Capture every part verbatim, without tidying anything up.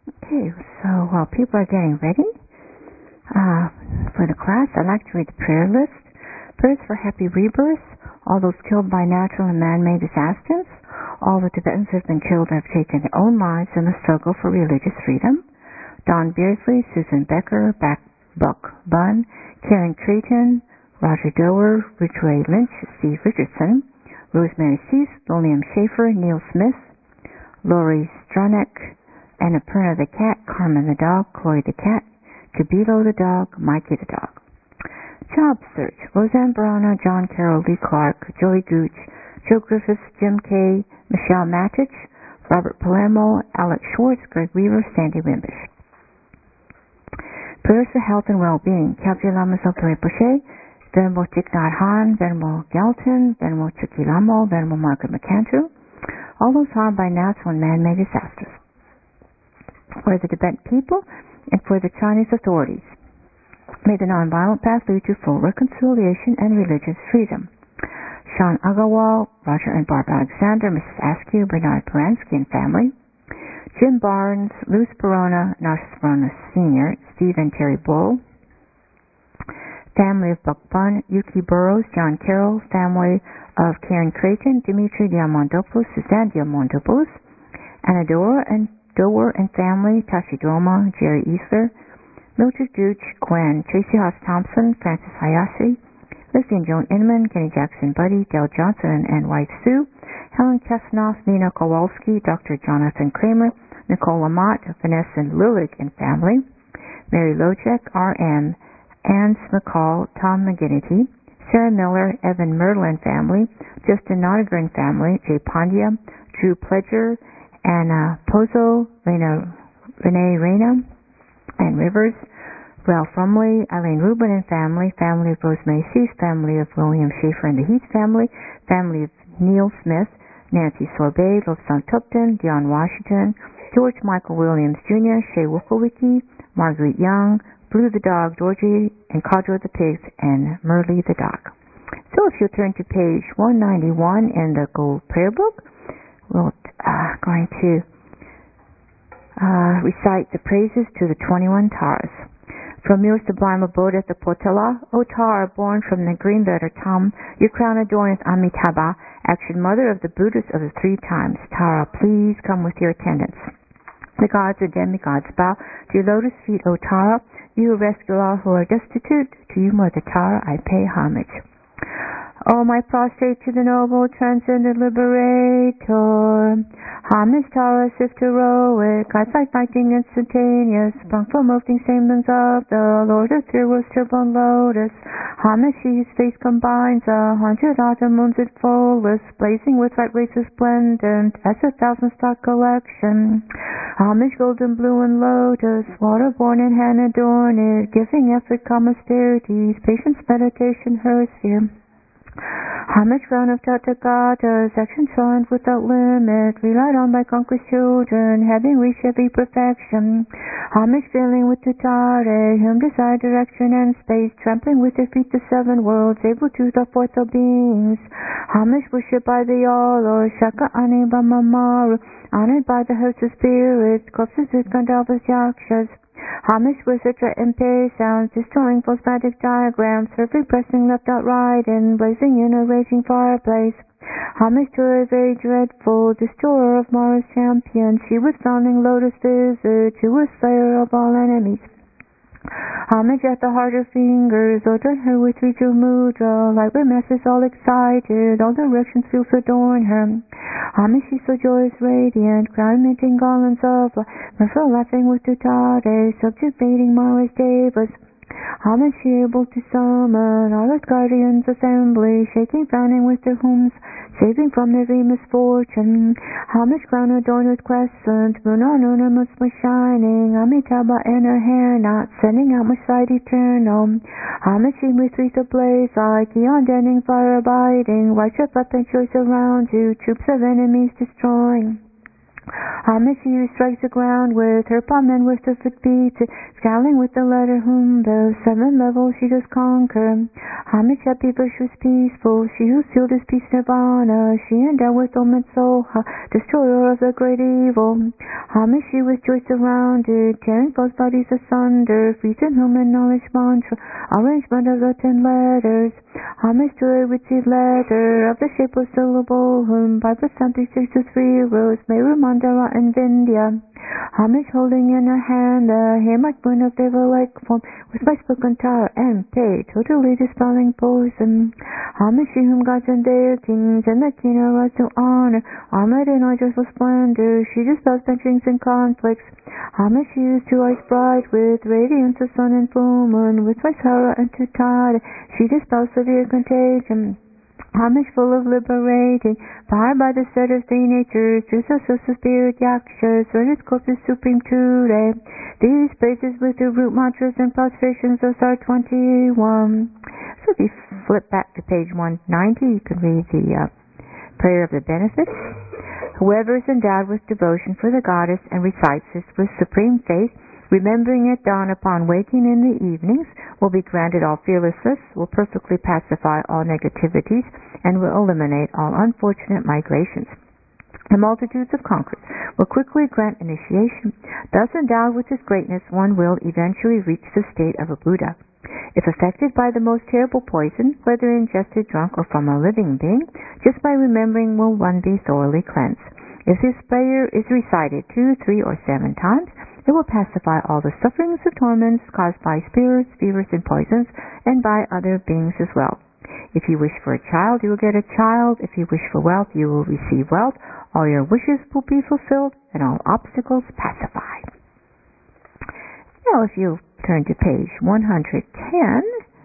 Okay, so while people are getting ready uh, for the class, I'd like to read the prayer list. Prayers for happy rebirth, all those killed by natural and man-made disasters, all the Tibetans who have been killed and have taken their own lives in the struggle for religious freedom, Don Beardsley, Susan Becker, Back Buck Bunn, Karen Creighton, Roger Doer, Rich Ray Lynch, Steve Richardson, Rosemary Cease, William Schaefer, Neil Smith, Lori Stranek, Annapurna the cat, Carmen the dog, Chloe the cat, Kabilo the dog, Mikey the dog. Job search: Roseanne Barona, John Carroll, Lee Clark, Joey Gooch, Joe Griffiths, Jim Kay, Michelle Matich, Robert Palermo, Alex Schwartz, Greg Weaver, Sandy Wimbish. Prayers for health and well-being: Kyabje Lama Zopa Rinpoche, Venerable Thich Nhat Hanh, Venerable Galton, Venerable Chucky Lamo, Venerable Margaret McAndrew, all those harmed by natural and man-made disasters. For the Tibetan people and for the Chinese authorities. May the nonviolent path lead to full reconciliation and religious freedom. Sean Agarwal, Roger and Barbara Alexander, Missus Askew, Bernard Paransky and family. Jim Barnes, Luz Barona, Narcissus Barona Senior, Steve and Terry Bull. Family of Buck Bunn, Yuki Burrows, John Carroll. Family of Karen Creighton, Dimitri Diamandopoulos, Suzanne Diamandopoulos. Anadora and Dower and family, Tashi Doma, Jerry Easler, Mildred Gooch, Gwen, Tracy Haas Thompson, Francis Hayashi, Leslie and Joan Inman, Kenny Jackson Buddy, Dale Johnson and wife Sue, Helen Kesnoff, Nina Kowalski, Doctor Jonathan Kramer, Nicole Lamott, Vanessa and Lillig and family, Mary Lojek, R M, Anne McCall, Tom McGinnity, Sarah Miller, Evan Merlin family, Justin Nodiger and family, Jay Pandya, Drew Pledger, Anna Pozo, Lena, Renee Reyna, and Rivers, Ralph Rumley, Eileen Rubin and family, family of Rosemary Cease, family of William Schaefer and the Heath family, family of Neil Smith, Nancy Sorbet, Lofson Tupton, Dion Washington, George Michael Williams Junior, Shay Wukowicki, Marguerite Young, Blue the dog, Georgie, and Cadro the pigs, and Merle the dog. So if you'll turn to page one ninety-one in the Gold Prayer Book, we're uh, going to uh, recite the praises to the twenty-one Taras. From your sublime abode at the Potala, O Tara, born from the green letter Tam, your crown adorneth Amitabha, action mother of the Buddhas of the three times. Tara, please come with your attendants. The gods and demigods bow to your lotus feet, O Tara. You who rescue all who are destitute, to you, Mother Tara, I pay homage. O my prostrate to the noble, transcendent liberator, homage Tara, sift heroic, eyesight lightning instantaneous, sprung from moving stamens of the Lord of Fear was turbulent lotus, homage she whose face combines a hundred autumn moons at fullest, blazing with bright rays resplendent as a thousand-star collection, homage golden blue and lotus, water-born and hand-adorned, giving effort calm austerities, patience, meditation, her sphere. Homage crown of Tathagatas, action triumph without limit, relied on by conquest children, having reached every perfection. Homage filling with Tutare, whom desire direction and space, trampling with their feet the seven worlds, able to the fourth of beings. Homage worshipped by the all, or Shaka Ani Bamamaru, honored by the hosts of spirits, corpses with Gandharvas Yakshas. Homage with sutra and pay sounds, destroying false magic diagrams, perfect pressing left out right and blazing in a raging fireplace. Homage to a very dreadful destroyer of Mara's champion, she with frowning lotus visage, who was slayer of all enemies. Homage at the heart of fingers, ordered her with Viju Mudra, like where masses all excited, all directions fields adorn her. Homage she so joyous, radiant, crown minting garlands of light, Merfolk laughing with Tutare, subjugating Mara's devas. Homage she able to summon all its guardians assembly, shaking, frowning with their homes, saving from every misfortune. Homage crown adorned with crescent, moon on ornaments was shining, Amitabha in her hair knot, sending out much light eternal. Homage she with wreath ablaze like eon denning, fire abiding, white strip up and choice around you, troops of enemies destroying. Homage, she who strikes the ground with her palm and with the foot beats, scowling with the letter whom the seven levels she does conquer. Homage, happy virtuous peaceful, she who sealed his peace nirvana, she endowed with ultimate soul, destroyer of the great evil. Homage, she with joy surrounded, tearing false bodies asunder, frees in whom a knowledge mantra, arrangement of the ten letters. Homage to a witty letter of the shape of syllable, whom by percentage six to three rows may Mandala and Vindhya. Homage holding in her hand the hammock moon of deva-like form, with my spoken tower and pay, totally dispelling poison. Homage she whom gods and deities and the king are rise to honor, armored in all joyful splendor, she dispels benchings and conflicts. Homage she is two eyes bright with radiance of sun and full moon, with Vaishara and Tutada, she dispels severe contagion. Homage full of liberating, fired by the set of three natures, to Sasasa spirit Yakshas, when its corpse is supreme today. These praises with the root mantras and prostrations of Sar twenty-one. So if you flip back to page one ninety, you can read the uh, prayer of the benefits. Whoever is endowed with devotion for the goddess and recites this with supreme faith, remembering at dawn upon waking in the evenings, will be granted all fearlessness, will perfectly pacify all negativities, and will eliminate all unfortunate migrations. The multitudes of conquerors will quickly grant initiation. Thus endowed with this greatness, one will eventually reach the state of a Buddha. If affected by the most terrible poison, whether ingested, drunk, or from a living being, just by remembering will one be thoroughly cleansed. If this prayer is recited two, three, or seven times, it will pacify all the sufferings of torments caused by spirits, fevers, and poisons, and by other beings as well. If you wish for a child, you will get a child. If you wish for wealth, you will receive wealth. All your wishes will be fulfilled, and all obstacles pacified. Now, if you turn to page one hundred ten,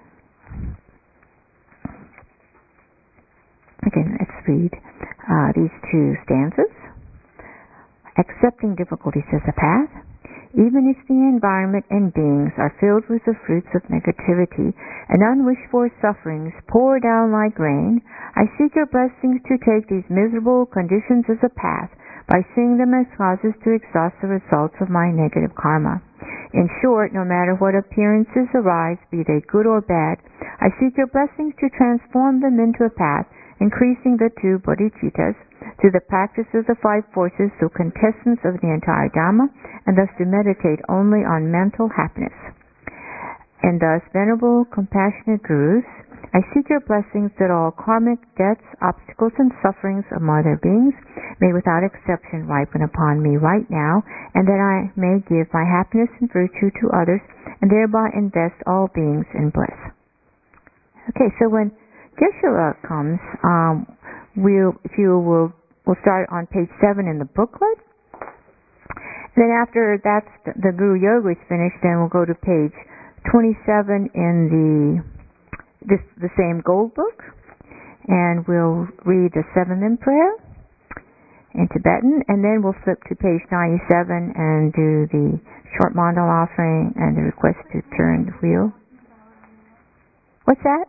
again, let's read uh, these two stanzas. Accepting difficulties as a path. Even if the environment and beings are filled with the fruits of negativity and unwished-for sufferings pour down like rain, I seek your blessings to take these miserable conditions as a path by seeing them as causes to exhaust the results of my negative karma. In short, no matter what appearances arise, be they good or bad, I seek your blessings to transform them into a path, increasing the two bodhicittas, through the practice of the five forces, through quintessence of the entire Dhamma, and thus to meditate only on mental happiness. And thus, venerable, compassionate gurus, I seek your blessings that all karmic debts, obstacles, and sufferings of mother beings may without exception ripen upon me right now, and that I may give my happiness and virtue to others, and thereby invest all beings in bliss. Okay, so when Geshe-la comes, um, we'll, if you will, we'll start on page seven in the booklet. Then after that's the, the Guru Yoga is finished, then we'll go to page twenty-seven in the this the same gold book, and we'll read the seven limb prayer in Tibetan, and then we'll flip to page ninety-seven and do the short mandala offering and the request to turn the wheel. What's that?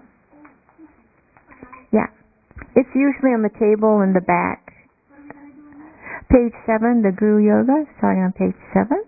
Yeah. It's usually on the table in the back. Page seven, the Guru Yoga, starting on page seven.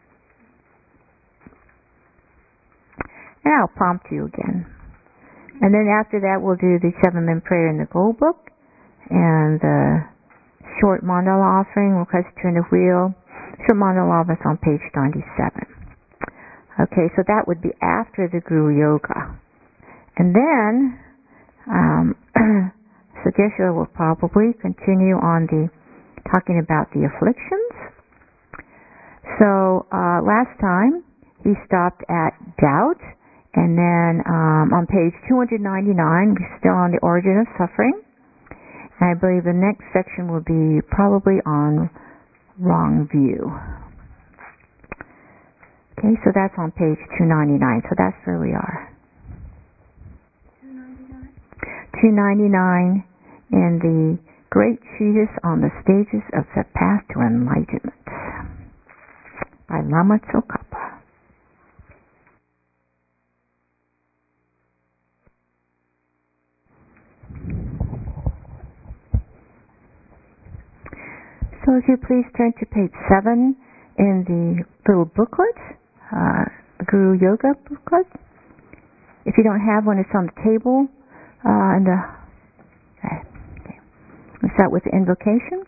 And I'll prompt you again. And then after that, we'll do the seven limb prayer in the gold book, and the short mandala offering, request to turn the wheel. Short mandala offering is on page ninety-seven. Okay, so that would be after the Guru Yoga. And then, um, so Geshe will probably continue on the talking about the afflictions. So uh, last time he stopped at doubt, and then um, on page two ninety-nine, we're still on the origin of suffering. And I believe the next section will be probably on wrong view. Okay, so that's on page two ninety-nine. So that's where we are. two ninety-nine in the Great Treatise on the Stages of the Path to Enlightenment by Lama Tsongkhapa. So Will you please turn to page seven in the little booklet, uh, the Guru Yoga booklet? If you don't have one, it's on the table. Uh, and the, okay. We'll start with the invocation.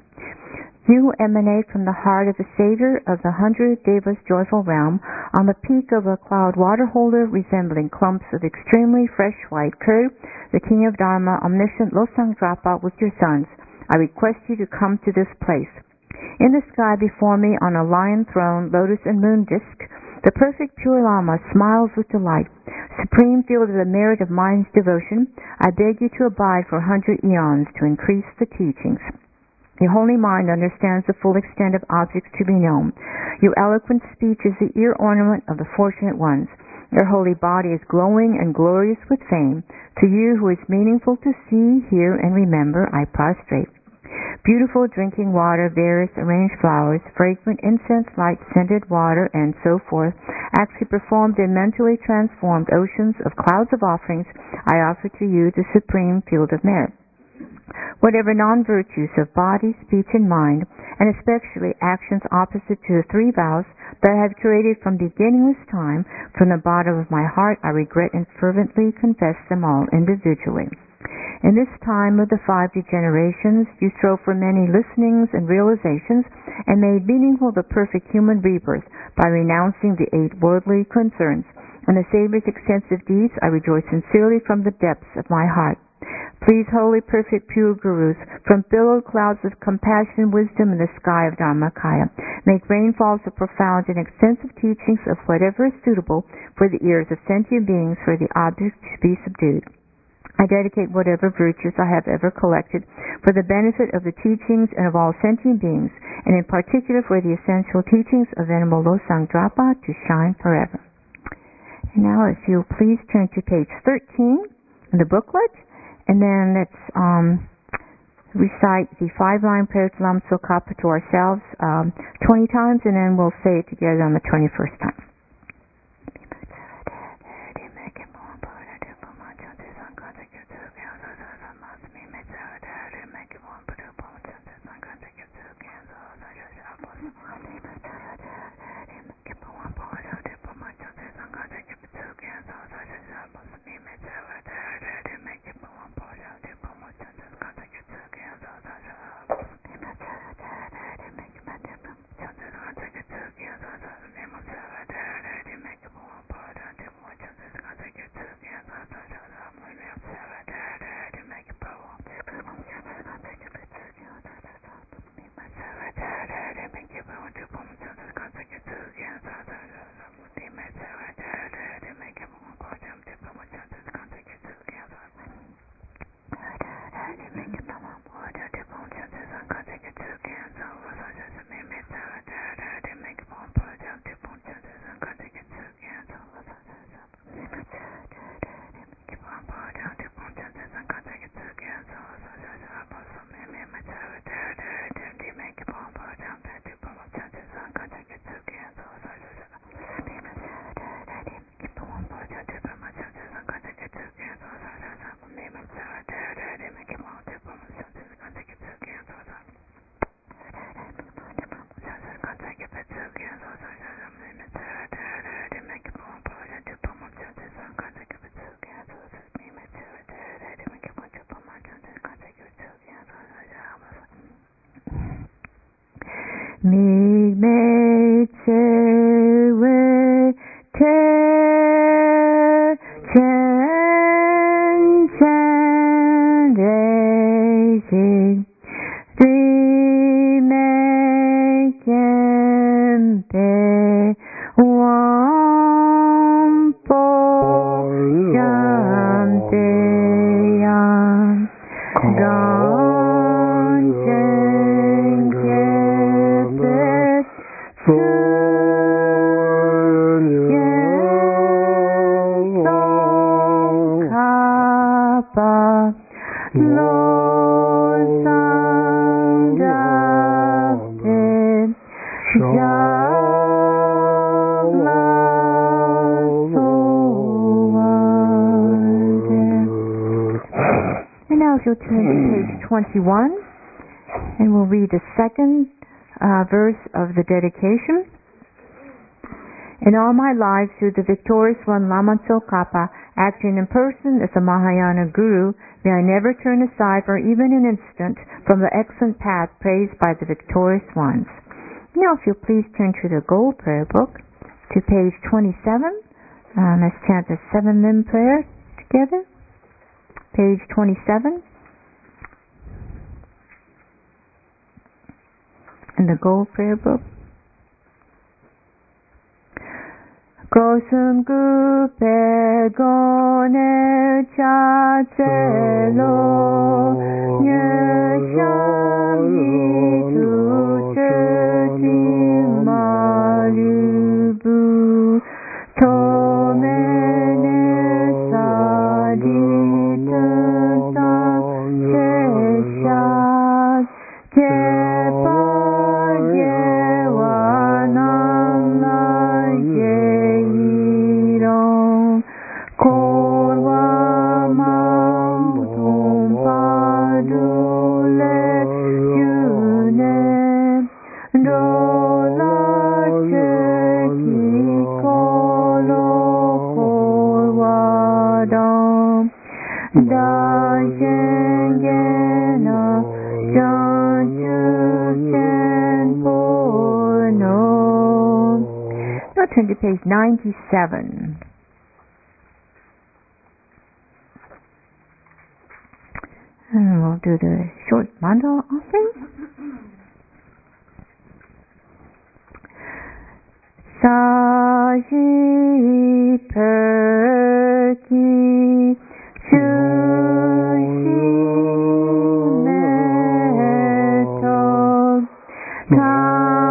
You emanate from the heart of the Savior of the hundred Devas' joyful realm, on the peak of a cloud water holder resembling clumps of extremely fresh white curd, the King of Dharma, omniscient Losang Drapa with your sons. I request you to come to this place. In the sky before me, on a lion throne, lotus and moon disk, the perfect pure Lama smiles with delight. Supreme field of the merit of mind's devotion, I beg you to abide for a hundred eons to increase the teachings. Your holy mind understands the full extent of objects to be known. Your eloquent speech is the ear ornament of the fortunate ones. Your holy body is glowing and glorious with fame. To you who is meaningful to see, hear, and remember, I prostrate. Beautiful drinking water, various arranged flowers, fragrant incense, light scented water, and so forth, actually performed in mentally transformed oceans of clouds of offerings, I offer to you the supreme field of merit. Whatever non-virtues of body, speech, and mind, and especially actions opposite to the three vows that I have created from beginningless time, from the bottom of my heart I regret and fervently confess them all individually. In this time of the five degenerations, you strove for many listenings and realizations, and made meaningful the perfect human rebirth by renouncing the eight worldly concerns. In the Savior's extensive deeds, I rejoice sincerely from the depths of my heart. Please, holy, perfect, pure Gurus, from billowed clouds of compassion, wisdom, in the sky of Dharmakaya, make rainfalls of profound and extensive teachings of whatever is suitable for the ears of sentient beings, for the objects to be subdued. I dedicate whatever virtues I have ever collected for the benefit of the teachings and of all sentient beings, and in particular for the essential teachings of Venerable Losang Drapa to shine forever. And now, if you'll please turn to page thirteen in the booklet, and then let's um, recite the five-line prayer to Lam Tsokapa to ourselves um, twenty times, and then we'll say it together on the twenty-first time. Mi me tsewe te chen chen reisi ri me kempe wampo shante yan And now if you'll turn to page twenty-one, and we'll read the second uh, verse of the dedication. In all my life, through the victorious one Lama Tsongkhapa, acting in person as a Mahayana Guru, may I never turn aside for even an instant from the excellent path praised by the victorious ones. Now, if you'll please turn to the Gold Prayer Book, to page twenty-seven. Um, let's chant the seven limb prayer together. Page twenty-seven. In the Gold Prayer Book. Kosum gupe gone chachelo nyeshami tucheti malubu tomene sadita cheshat turn to page ninety-seven. And we'll do the short mandala offering. Saji perki shushi meto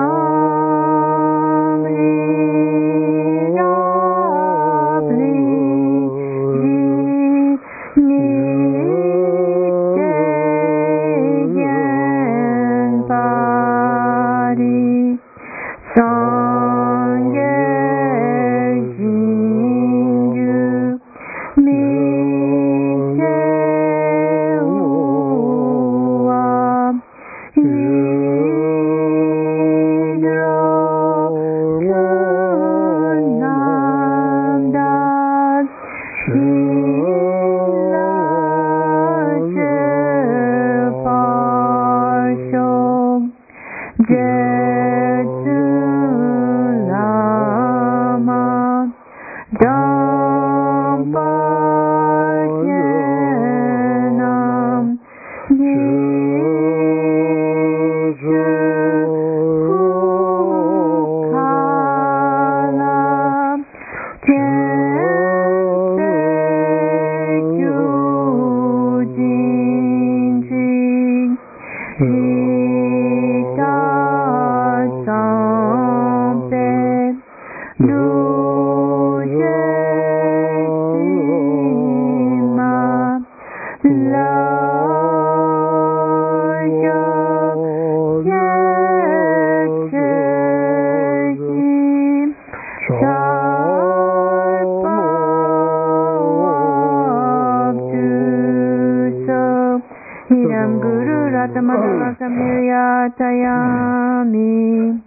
Hidam Guru Ratamadala Samiriyatayami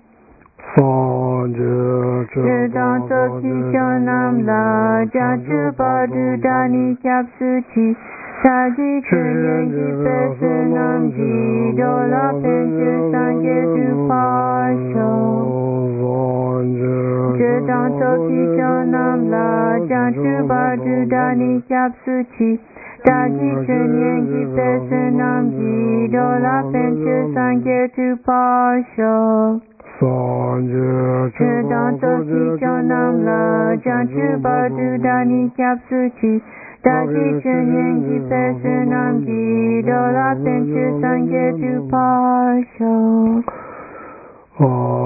Vedanta Kishanam La Jatu Badu Dani Kyapsuchi Saji Kunyengi Pesunam Jidola Penchu Sangetu Pasho Vedanta Kishanam La Jatu Badu Dani Kyapsuchi Daji Kunyengi Pesunam Jidola Penchu Sangetu Pasho Vedanta Kishanam La Jatu Badu Dani Kyapsuchi Daji Kunyengi Pesunam Jidola Penchu Sangetu Pasho Oh,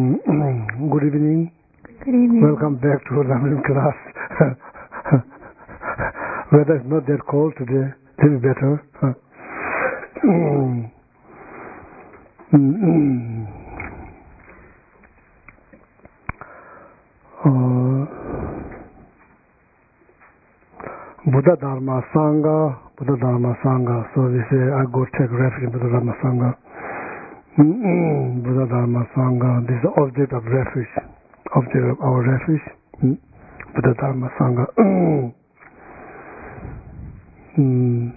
Good evening. Good evening. Welcome back to Ramlim class. weather is not that cold today, a little better. Huh? Mm. Mm-mm. Uh, Buddha Dharma Sangha, Buddha Dharma Sangha. So we say, I go take refuge in Buddha Dharma Sangha. Mm-mm. Buddha Dharma Sangha. This is the object of refuge, object of our refuge. Mm. Buddha Dharma Sangha. Mm. Mm.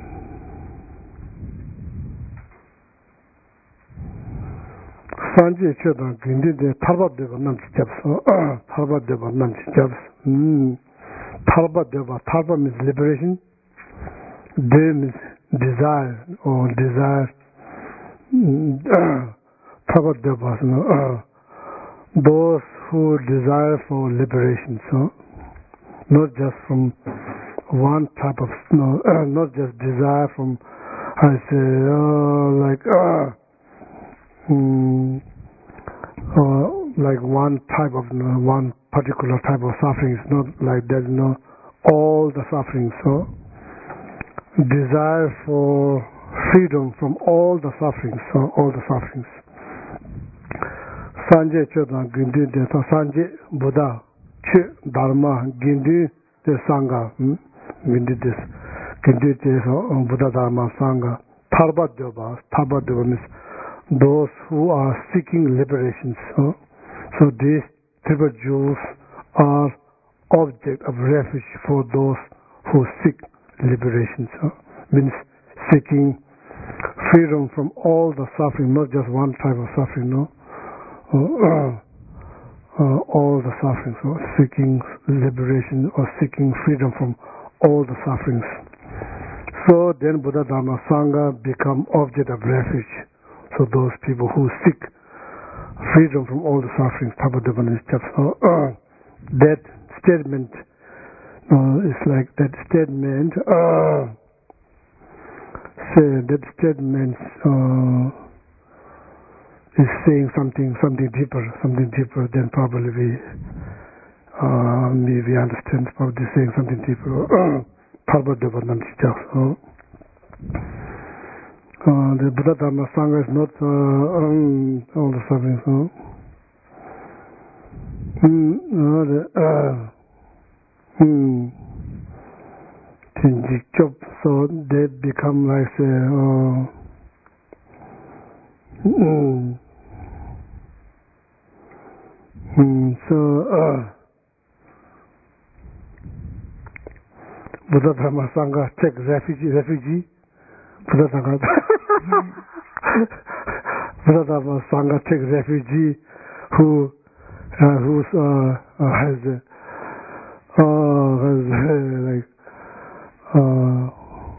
Sanji Chodan Gindi de Tarba Deva Namchi Jabs. Tarba Deva Namchi Jabs. Tarba Deva. Tarba means liberation. De means desire or desire. Tarba Deva. Those who desire for liberation. So, not just from one type of, no, uh, not just desire from, I say, uh, like, uh, mm, uh, like one type of, no, one particular type of suffering. It's not like there's no all the suffering. So, desire for freedom from all the sufferings. So, all the sufferings. Sanje Chodan Gindi de Sanje Buddha Che Dharma Gindi de Sangha. Gindi de Gindi de Buddha Dharma Sangha. Tarba Deva. Tarba Deva means those who are seeking liberation. So, so these triple jewels are object of refuge for those who seek liberation. So, means seeking freedom from all the suffering, not just one type of suffering, no. Uh, uh, all the sufferings, so seeking liberation or seeking freedom from all the sufferings. So then Buddha Dharma Sangha become object of refuge. So those people who seek freedom from all the sufferings, so, uh, that statement uh, is like that statement. Uh, say that statement. Uh, is saying something something deeper, something deeper than probably we uh, we understand. Probably saying something deeper. Tarba Deva Namchi Jabs. The Buddha Dharma Sangha is not uh, um, all the sufferings. No? Mm, uh, the, uh, mm, so they become like say. Uh, Mm. Mm. So, uh, Buddha Dharma Sangha take refugee, refugee. Buddha Dharma, Buddha Dharma Sangha take refugee who, uh, who's uh, uh, has, uh, has uh, like, uh,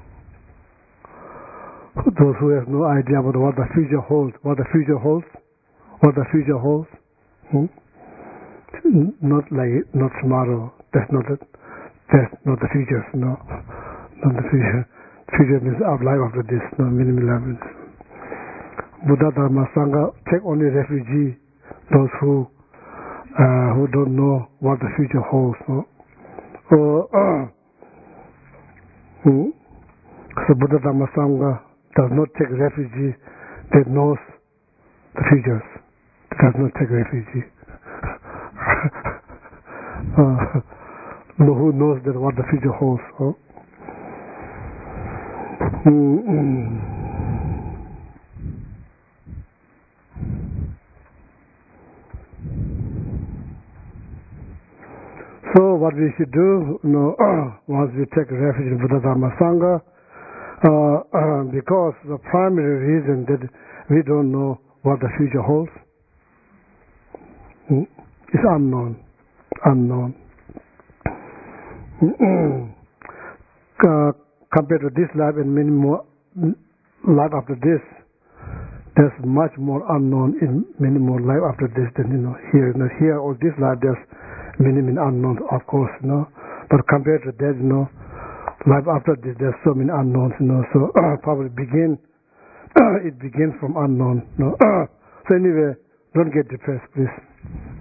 those who have no idea about what the future holds, what the future holds, what the future holds. Hmm? Not like not tomorrow. That's not it. That's not the future. No, not the future. Future means our life after this. No, minimal life. Buddha Dharma Sangha take only refugee, those who uh, who don't know what the future holds. No? Or, uh, hmm? So Buddha Dharma Sangha does not take refugee that knows the futures. It does not take refugee. uh, who knows that what the future holds. Huh? Mm-mm. So what we should do, you know, once we take refuge in Buddha Dharma Sangha, Uh, uh, because the primary reason that we don't know what the future holds mm, is unknown, unknown. uh, compared to this life and many more life after this, there's much more unknown in many more life after this than you know here. You know, here or this life there's many many unknowns, of course, you know. But compared to that, you know. Life after this, there's so many unknowns, you know. So uh, probably begin. Uh, it begins from unknown. You know? uh, so anyway, don't get depressed, please.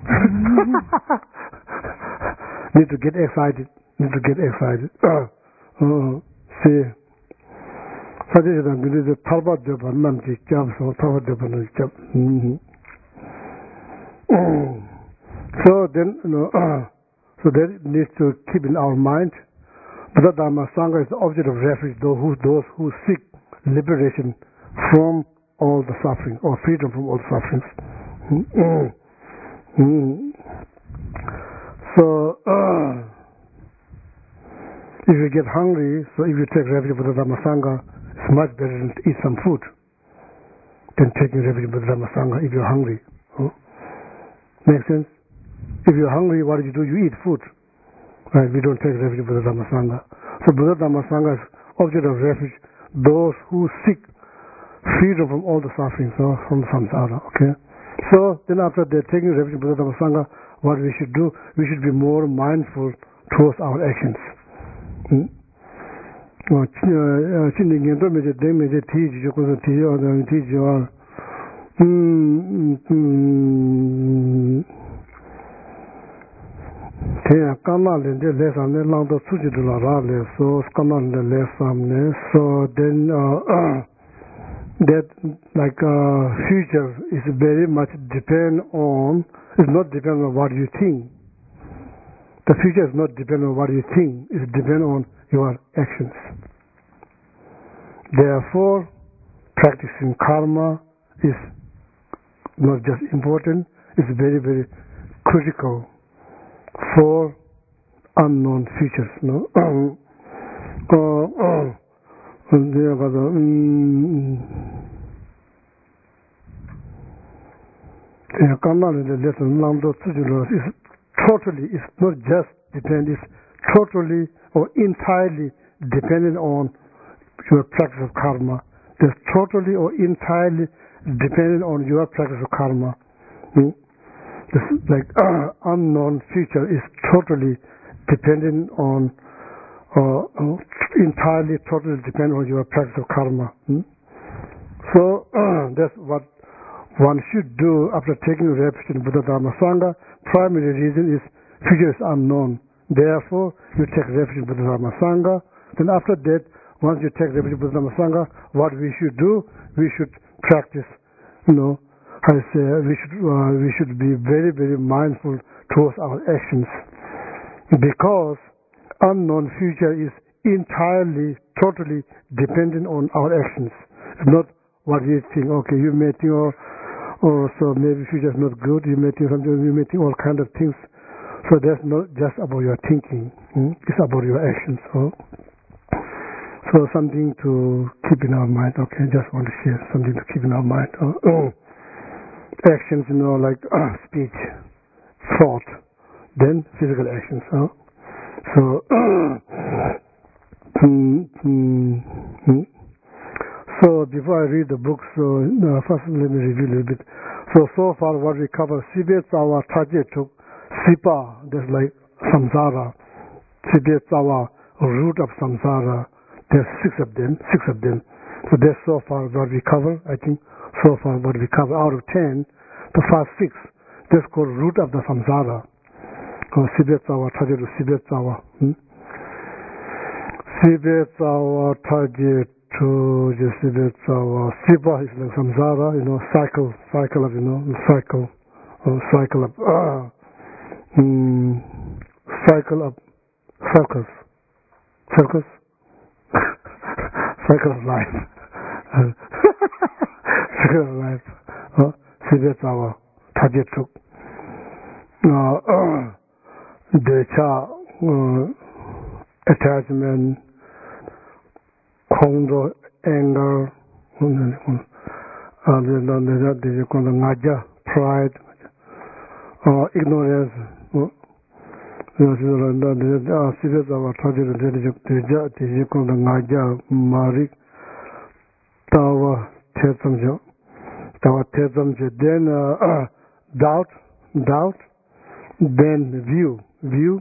Need to get excited. Need to get excited. Uh, see suggestion that the Talbot job and Namji job, so Talbot job and job. So then, you know, so that needs to keep in our mind. Buddha Dharma Sangha is the object of refuge, those who, those who seek liberation from all the suffering, or freedom from all sufferings. So, uh, if you get hungry, so if you take refuge in Buddha Dhamma Sangha, it's much better than to eat some food than taking refuge in Buddha Dhamma Sangha if you're hungry. Huh? Make sense? If you're hungry, what do you do? You eat food. Right? We don't take refuge in Buddha Dhamma Sangha. So Buddha Dhamma Sangha is object of refuge, those who seek freedom from all the sufferings, so from samsara. Okay? So then after they're taking refuge in Buddha Dhamma Sangha, what we should do, we should be more mindful towards our actions. Hmm? So then uh, that like uh, future is very much depend on, it's not depend on what you think. The future is not depend on what you think, it's depend on your actions. Therefore, practicing karma is not just important, it's very, very critical for unknown futures. No? uh, uh, karma is totally, it's not just dependent, it's totally or entirely dependent on your practice of karma. It's totally or entirely dependent on your practice of karma. Hmm? This, like uh, unknown future is totally dependent on, uh, uh, entirely, totally dependent on your practice of karma. Hmm? So uh, that's what one should do after taking refuge in Buddha Dharma Sangha. Primary reason is future is unknown. Therefore, you take refuge in Buddha Dharma Sangha. Then after that, once you take refuge in Buddha Dharma Sangha, what we should do, we should practice, you know, I say we should uh, we should be very, very mindful towards our actions, because unknown future is entirely, totally dependent on our actions. It's not what we think. Okay, you may think, oh, oh so maybe future is not good. You may think something. You may think all kinds of things. So that's not just about your thinking. Hmm? It's about your actions. So, so something to keep in our mind. Okay, just want to share something to keep in our mind. Oh, oh. Actions, you know, like uh, speech, thought, then physical actions. Huh? So, mm, mm, mm. so before I read the book, so uh, first let me review a little bit. So, so far what we cover, Sibet Tsawa Tajetuk, Sipa, that's like samsara. Sibet Tsawa, root of samsara. There's six of them, six of them. So that's so far what we cover, I think. So far what we cover out of ten, the first six, that's called root of the samsara. Sibet Tsawa Tajetuk, Sibet Tsawa. Sibet Tsawa Tajetuk, Sibet Tsawa. Sipa is like samsara, you know, cycle, cycle of, you know, cycle, uh, cycle of, uh, mm, cycle of circus, circus, cycle of life. Circle of life. Sibet Tsawa Tajetuk. Decha, attachment, kondo, anger, pride, uh, ignorance. Then uh, doubt, doubt, then view, view.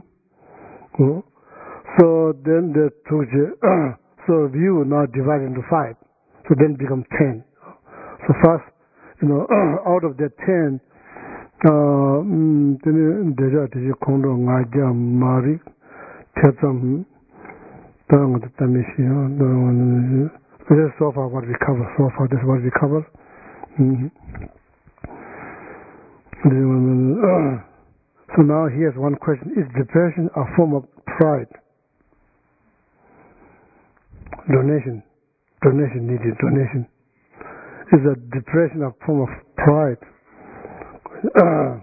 So then the so view now divided into five. So then become ten. So first, you know, out of that ten, deja deja kondo ngaja mari tetam Don't want to miss you. Don't want to. This is so far what we cover. So far, this is what we cover. Mm-hmm. So now here's one question: is depression a form of pride? Donation, donation needed. Donation. Is a depression a form of pride? Uh,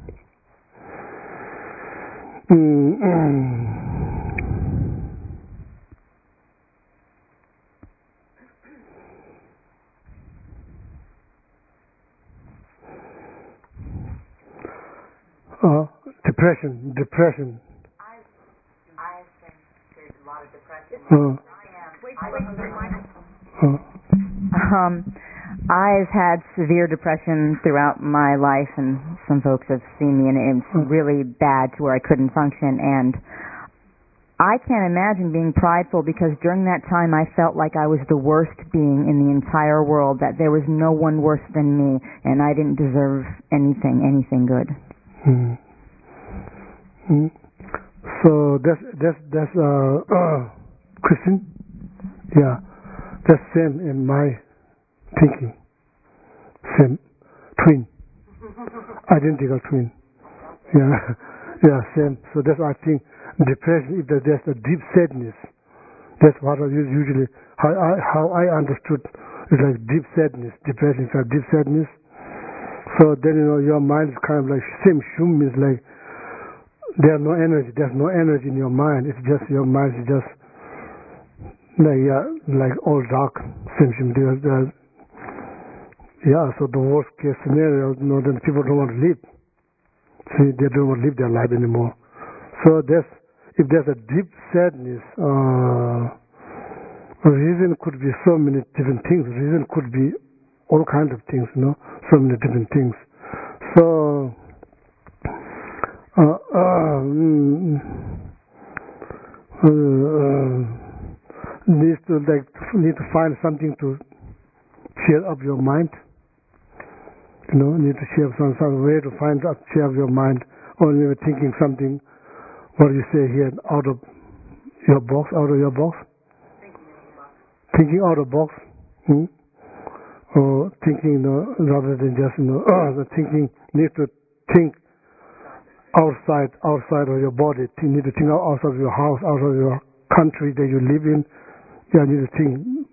mm-hmm. Uh, depression, depression. I, I think there's a lot of depression. Uh, I am. Wait, wait, wait. Uh, um, I've had severe depression throughout my life, and some folks have seen me, and it's uh, really bad to where I couldn't function. And I can't imagine being prideful, because during that time I felt like I was the worst being in the entire world, that there was no one worse than me, and I didn't deserve anything, anything good. Mm. Mm. So that's that's that's uh, uh Christian, yeah, that's same in my thinking, same twin, identical twin, yeah, yeah, same. So that's I think depression. If there's a deep sadness, that's what I usually how I how I understood. It's like deep sadness. Depression is a deep sadness. So then, you know, your mind is kind of like same shum, means like there's no energy. There's no energy in your mind. It's just your mind is just like yeah, like all dark. Same shum. There's, there's, yeah. So the worst case scenario, you know, then people don't want to live. See, they don't want to live their life anymore. So there's if there's a deep sadness, uh, reason could be so many different things. Reason could be all kinds of things, you know, so many different things. So, uh, uh, mm, uh, uh, needs to like need to find something to cheer up your mind. You know, need to cheer up some some way to find up cheer up your mind. Or maybe thinking something. What do you say here? Out of your box, out of your box. Thinking out of the box. Hmm? Or thinking, you know, rather than just, you know, uh, the thinking, need to think outside, outside of your body. You need to think outside of your house, outside of your country that you live in. Yeah, you need to think.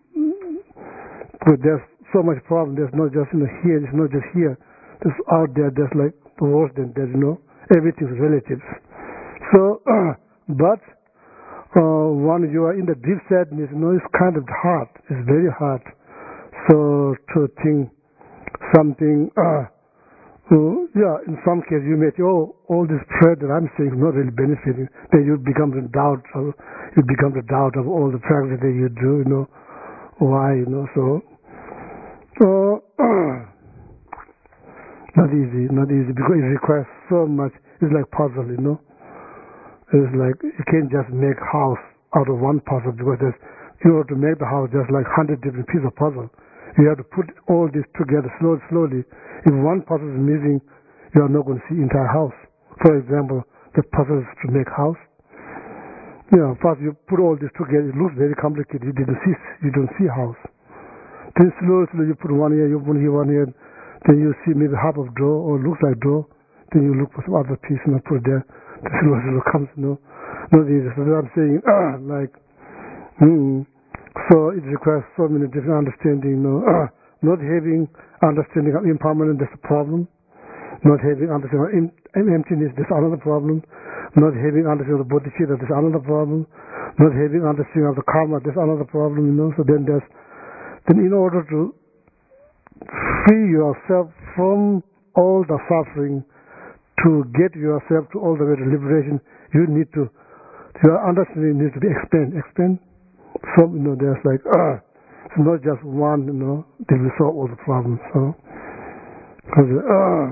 But there's so much problem. There's not just, you know, here. It's not just here. There's out there. There's like worse than that. You know, everything's relatives. So, uh, but uh, when you are in the deep sadness, you know, it's kind of hard. It's very hard. So to think something, uh, uh, yeah, in some cases you may think, oh, all this prayer that I'm saying is not really benefiting. Then you become the doubt, of, you become the doubt of all the practice that you do, you know, why, you know, so, uh, uh, not easy, not easy, because it requires so much. It's like puzzle, you know. It's like, you can't just make house out of one puzzle, because there's, in order to make the house, there's like hundred different pieces of puzzle. You have to put all this together slowly, slowly. If one puzzle is missing, you are not going to see entire house. For example, the puzzle is to make house. You know, first you put all this together, it looks very complicated. You didn't see, you don't see house. Then slowly, slowly you put one here, you put here, one here. Then you see maybe half of door, or looks like door. Then you look for some other piece and put it there. Then slowly, slowly comes, you know. Not easy. So I'm saying, uh, like, hmm. So it requires so many different understanding, you know, uh, not having understanding of impermanence, that's a problem. Not having understanding of emptiness, that's another problem. Not having understanding of the bodhicitta, that's another problem. Not having understanding of the karma, that's another problem, you know. So then there's, then in order to free yourself from all the suffering, to get yourself to all the way to liberation, you need to, your understanding needs to be expand, expand. So, you know, there's like, uh, it's not just one, you know, that will solve all the problems. So, because, uh,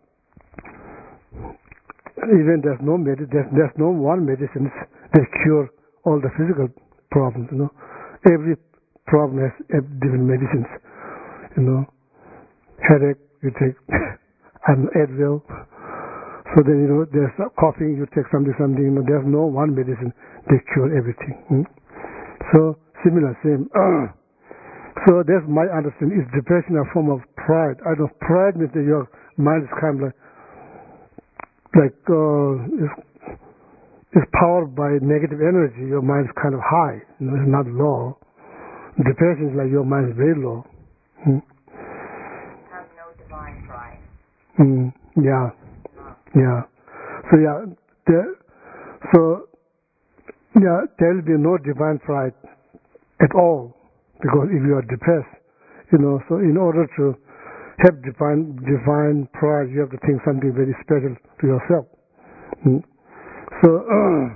even there's no medicine, there's, there's no one medicine that cure all the physical problems, you know. Every problem has different medicines, you know. Headache, you take an Advil. So then, you know, there's coughing, you take something, something, you know, there's no one medicine that cure everything. Hmm? So similar, same. So that's my understanding. Is depression a form of pride? I don't. Pride means that your mind is kind of like, like uh, is is powered by negative energy. Your mind is kind of high. You know, it's not low. Depression is like your mind is very low. Hmm? Have no divine pride. Mm, yeah, yeah. So yeah, there, so yeah, there will be no divine pride at all, because if you are depressed, you know. So in order to have divine divine pride, you have to think something very special to yourself. Mm. So, uh,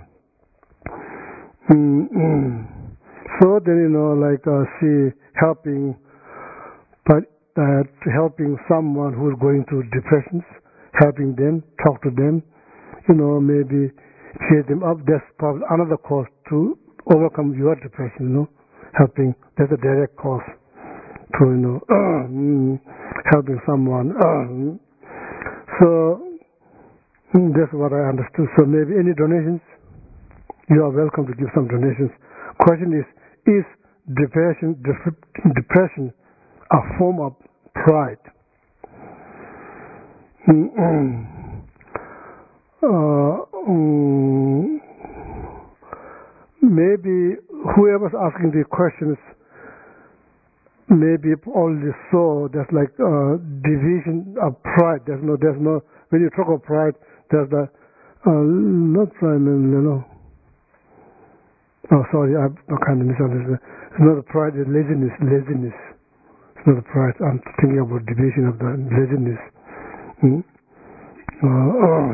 mm, mm. so then you know, like uh, see helping, but uh, helping someone who is going through depressions, helping them, talk to them, you know, maybe cheer them up. That's probably another cause to overcome your depression. You know, helping. That's a direct cause to you know uh, mm, helping someone. Uh, so mm, that's what I understood. So maybe any donations. You are welcome to give some donations. Question is: is depression depression a form of pride? Mm-mm. Uh, mm, maybe whoever's asking the questions maybe already saw there's like uh, division of pride. There's no, there's no. When you talk of pride, there's the uh, not pride, you know. Oh, sorry, I kind of misunderstood. It's not a pride, it's laziness, laziness. It's not a pride. I'm thinking about division of the laziness. Hmm? Uh, uh,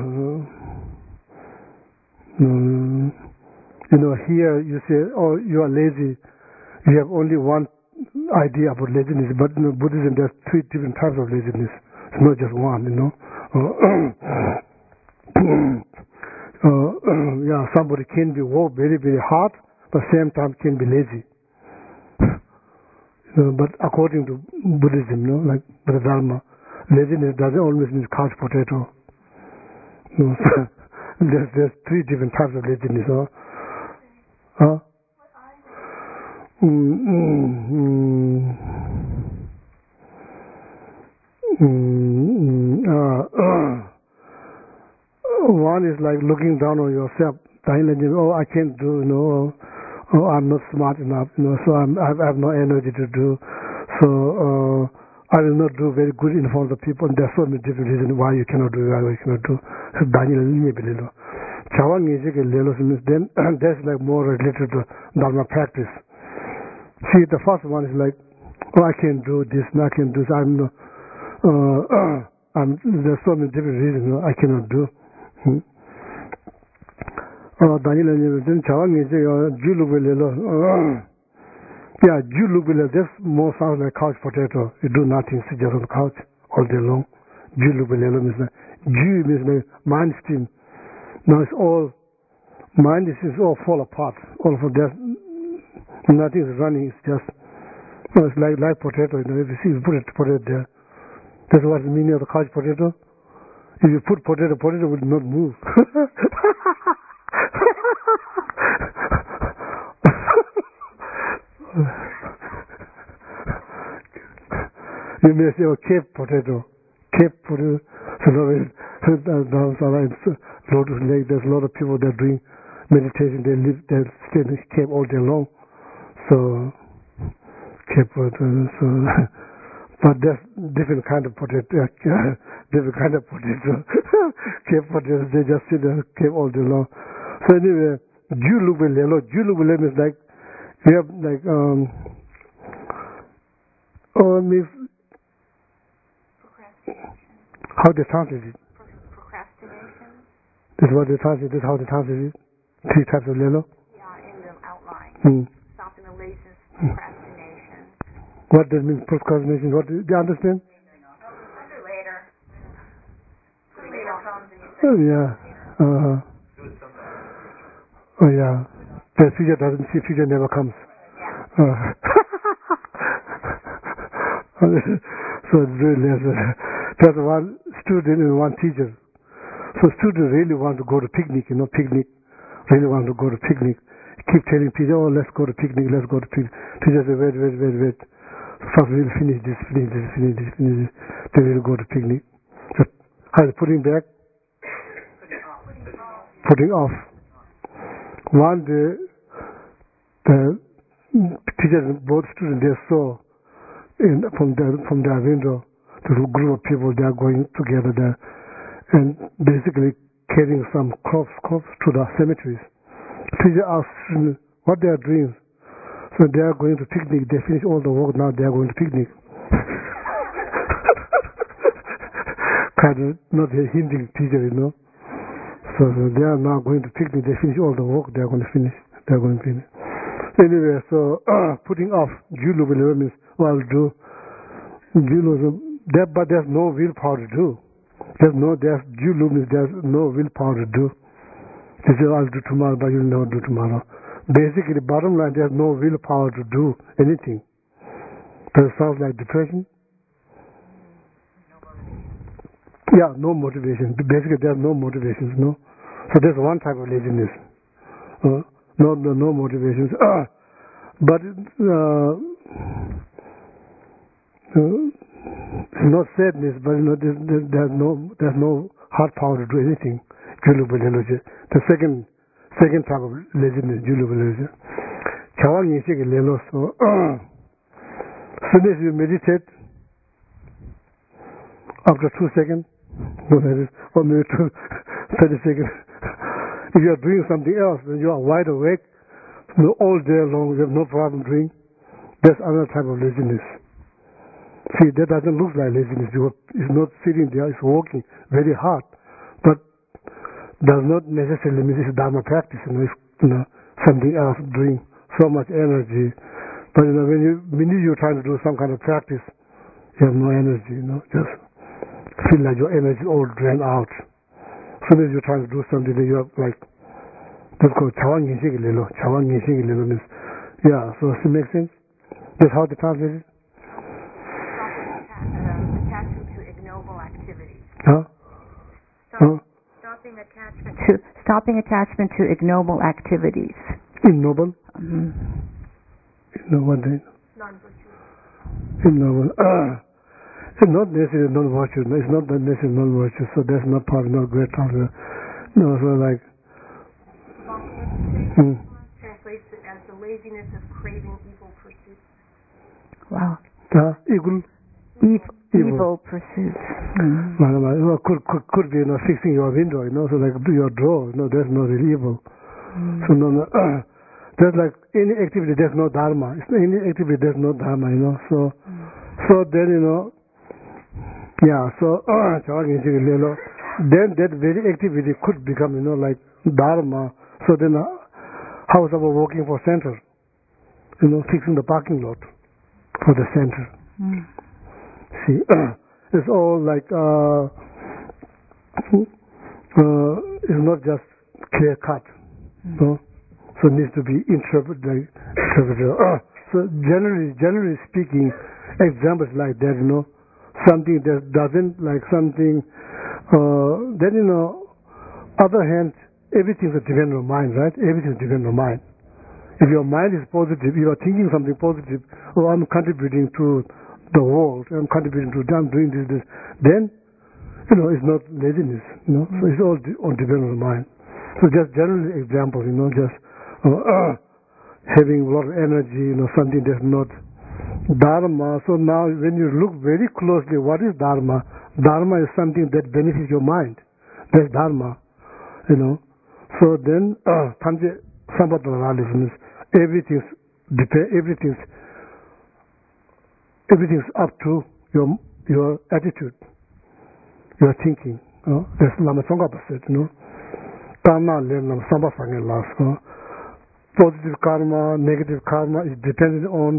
um, you know, here you say, oh, you are lazy. You have only one idea about laziness, but in Buddhism there's three different types of laziness. It's not just one, you know. Uh, uh, yeah, somebody can be work very, very hard, but same time can be lazy. Uh, but according to Buddhism, you know, like Buddha Dharma, laziness doesn't always mean couch potato. You know, so there's, there's three different types of laziness. Huh? Huh? Mm, mm, mm, mm, uh, uh. One is like looking down on yourself. Oh, I can't do, you know. Oh, I'm not smart enough, you know. So I'm, I have no energy to do. So uh, I will not do very good in front of people. And there's so many different reasons why you cannot do, why you cannot do. So Daniel, Chawang is then that's like more related to Dharma practice. See, the first one is like, oh, I can do this, and I can do this. I'm, uh, uh, I'm, there's so many different reasons, you know, I cannot do. Hmm. Uh, Daniel, then Chawang is yeah, Julubila, this more sounds like couch potato. You do nothing, sit just on the couch all day long. Julubila means like, Ju means like mind stream. Now it's all, mind is, is all fall apart. All for that, nothing is running, it's just, you know, it's like, like potato, you know, if you see, you put it, put it there. That's what the meaning of the couch potato. If you put potato, potato will not move. You may say, oh, Cape potato. Cape potato. So there's a lot of people that are doing meditation, they live, they stay in Cape all day long. So, Cape potato. So, but there's different kind of potato. Different kind of potato. Cape potato, they just sit in Cape all day long. So anyway, Julubelelo. Julubelelo is like, we have like, um, oh, means, how they translate it? Procrastination? This is what they translate, this is how they translate it? Three types of lelo? Yeah, in the outline. Hmm. Stopping the laziness, procrastination. What does mean procrastination? What do you understand? I'll do later. Later comes and you say, Oh, yeah. Uh-huh. Oh, yeah. The future doesn't see, future never comes. yeah. Uh. So it's very less. There's one student and one teacher. So student really want to go to picnic, you know, picnic. Really want to go to picnic. keep telling teacher, oh, let's go to picnic, let's go to picnic. Teacher say, wait, wait, wait, wait. First we'll finish this, finish this, finish this, finish this. Then we'll go to picnic. So, how is putting back? Putting off. One day, the teachers, both students, they saw in, from their from their window, the group of people, they are going together there, and basically carrying some crops, crops to the cemeteries. Teacher asked what they are doing. So they are going to picnic. They finish all the work. Now they are going to picnic. Kind of not a hinting teacher, you know. So, so they are now going to picnic. They finish all the work. They are going to finish. They are going to finish. Anyway, so uh, putting off Julu means what I'll do. Julu, there, but there's no willpower to do. There's no there's Julu means there's no willpower to do. They say, I'll do tomorrow, but you'll never do tomorrow. Basically, bottom line, there's no willpower to do anything. Does it sound like depression? Yeah, no motivation. Basically, there's no motivations, no. So there's one type of laziness. Uh, no, no, no motivations. Uh, but uh, uh, it's not sadness, but you know, there's, there's no there's no hard power to do anything. The second second type of laziness, Julu. Chawang yishik lelo so. As soon as you meditate, after two seconds, or maybe two, thirty seconds, if you are doing something else, then you are wide awake all day long, you have no problem doing. That's another type of laziness. See, that doesn't look like laziness. It's not sitting there, it's walking very hard. But does not necessarily mean it's Dharma practice, you know, it's, you know, something else doing so much energy. But you know, when you when you're trying to do some kind of practice, you have no energy, you know, just feel like your energy all drained out. As soon as you're trying to do something, then you have like that's called Chawang Yinshik Lelo. Chawang Yinshik Lelo means, yeah, so does it make sense? That's how they translate it? Attachment to ignoble activities. Huh? Huh? Stopping attachment to stopping attachment to ignoble activities. Ignoble? Mm-hmm. Ignoble then? Non-virtuous. Ignoble. Uh, it's not necessarily non-virtuous. It's not necessarily non-virtuous. So that's not part of not great translation. No, so like. Hmm. Translates it as the laziness of craving evil pursuits. Wow. Uh, evil. Evil, evil. evil pursuits. Mm-hmm. Well, could, could, could be, you know, fixing your window, you know, so like your drawer, you know, that's not really evil. Mm-hmm. So no, no, uh, there's like any activity, there's no dharma. It's any activity, there's no dharma, you know. So, mm-hmm. so then, you know, yeah, so, uh, then that very activity could become, you know, like dharma. So then, uh, how about working for center? You know, fixing the parking lot for the center. Mm-hmm. See, it's all like uh, uh, it's not just clear cut, mm-hmm. no? So it needs to be interpreted. Like, interpreted. Uh, so generally, generally speaking, examples like that, you know, something that doesn't like something. Uh, then you know, other hand, everything's dependent on mind, right? Everything's dependent on mind. If your mind is positive, you are thinking something positive. Oh, I'm contributing to the world, I'm contributing to them, doing this, this, then, you know, it's not laziness, you know, so it's all on dependent on the mind. So just general examples, you know, just uh, uh, having a lot of energy, you know, something that's not dharma. So now when you look very closely, what is dharma? Dharma is something that benefits your mind. That's dharma, you know. So then, Tanje Sampadarealism is everything's depend, everything's everything's up to your your attitude, your thinking. You know? That's Lama Tsongkhapa said, you know. Karma len Lama Samba Sangye last. Positive karma, negative karma is dependent on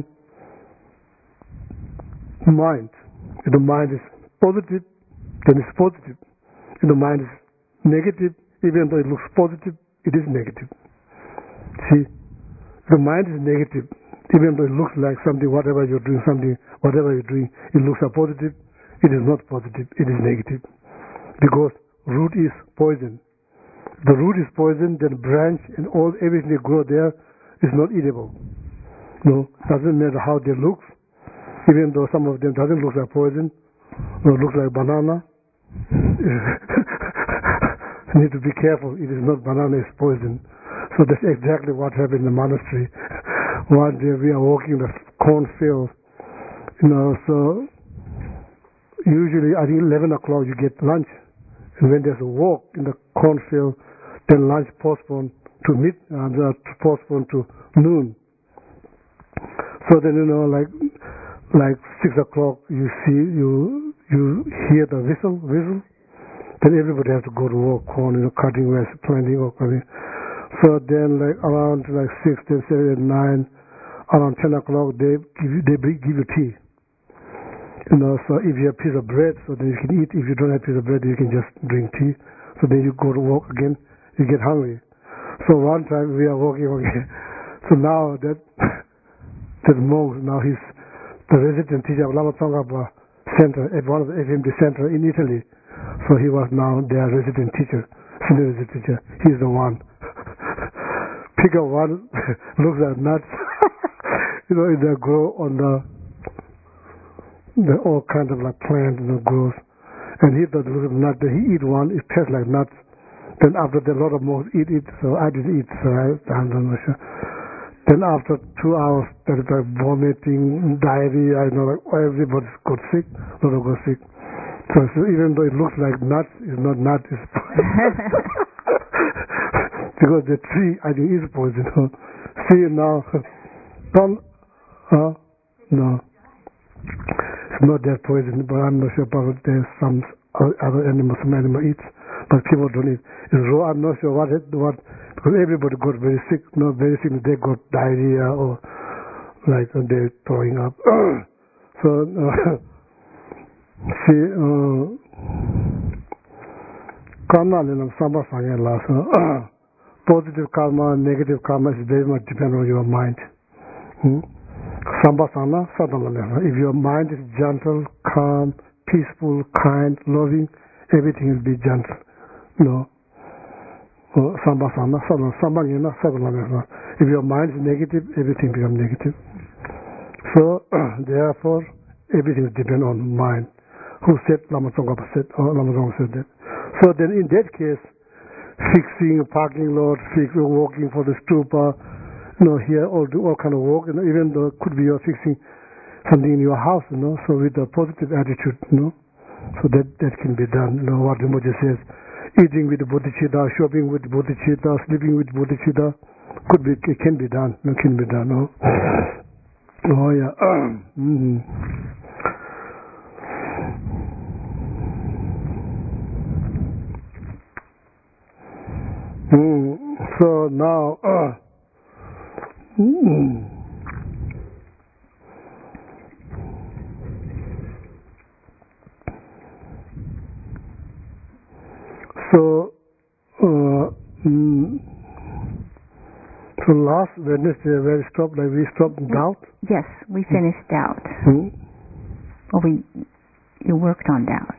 mind. If the mind is positive, then it's positive. If the mind is negative, even though it looks positive, it is negative. See, if the mind is negative, even though it looks like something, whatever you're doing, something, whatever you're doing, it looks like positive, it is not positive, it is negative. Because root is poison. The root is poison, then branch and all, everything that grow there is not eatable. No, doesn't matter how they look, even though some of them doesn't look like poison, or looks like banana. You need to be careful. It is not banana, it's poison. So that's exactly what happened in the monastery. One day we are walking the cornfield, you know, so usually at eleven o'clock you get lunch. And when there's a walk in the cornfield, then lunch postponed to mid, and uh, postponed to noon. So then, you know, like like six o'clock, you see, you you hear the whistle, whistle. Then everybody has to go to work, corn, you know, cutting, west, planting, or cutting. So then, like around like six, then seven, and nine, around ten o'clock, they give you, they give you tea. You know, so if you have a piece of bread, so then you can eat. If you don't have a piece of bread, you can just drink tea. So then you go to work again, you get hungry. So one time we are walking again. So now that that monk, now he's the resident teacher of Lama Tsongkhapa Center at one of the F M D center in Italy. So he was now their resident teacher, senior resident teacher. He's the one. Pick up one, looks like nuts. You know, they grow on the the all kind of like plant, you know, grows. And he thought it looked like nuts. Then he eat one, it tastes like nuts. Then after that, a lot of monks eat it. So I didn't eat. So I, I'm not sure. Then after two hours, there is like vomiting, diarrhea, you know, like everybody got sick, a lot of got sick. So, so even though it looks like nuts, it's not nuts, it's because the tree, I think, is poison. See now, don't, uh, no, it's not that poison, but I'm not sure about it. There's some other animals, some animal eats, but people don't eat. It's raw, I'm not sure what it, what, because everybody got very sick, not very sick, they got diarrhea or like uh, they're throwing up. So, uh, see, uh, karma is samba sangye la. So, positive karma, negative karma is very much depend on your mind. Hmm? Samba sangna, sadhana. If your mind is gentle, calm, peaceful, kind, loving, everything will be gentle. No. Samba sangna, sadhana. Samba ngena, sadhana. If your mind is negative, everything becomes negative. So, therefore, everything depends on mind. Who said Lama Tsongkhapa said, or Lama Tsongkhapa said that. So then in that case, fixing a parking lot, fixing, walking for the stupa, you know, here all do all kind of work, you know, even though it could be you're fixing something in your house, you know, so with a positive attitude, you know, so that that can be done. You know what Rinpoche says, eating with bodhicitta, shopping with bodhicitta, sleeping with bodhicitta, could be, it can be done, it can be done. No? Oh yeah. Mm-hmm. Mm, so now, uh, mm, so, uh, mm, so last Wednesday where we stopped, like we stopped in doubt? Yes, we finished doubt. Mm. Well, we, you worked on doubt.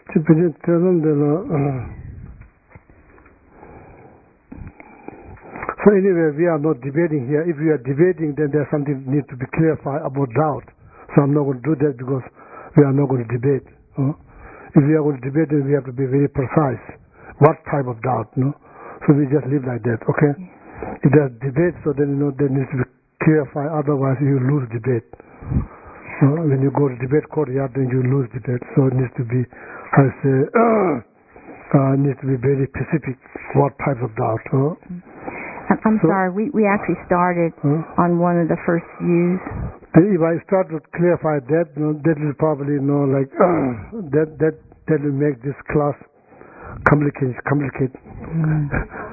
So anyway, we are not debating here. If we are debating, then there's something need to be clarified about doubt. So I'm not going to do that because we are not going to debate. Uh? If we are going to debate, then we have to be very precise. What type of doubt? No? So we just live like that, okay? If there's debate, so then you know there needs to be clarified. Otherwise, you lose debate. Uh, when you go to debate court, yeah, then you lose debate. So it needs to be, I say, uh, uh, needs to be very specific. What type of doubt? Uh? I'm so, sorry, we, we actually started uh, on one of the first views. If I start to clarify that, you know, that will probably you know like uh, that that that will make this class complicated. Complicated. Mm.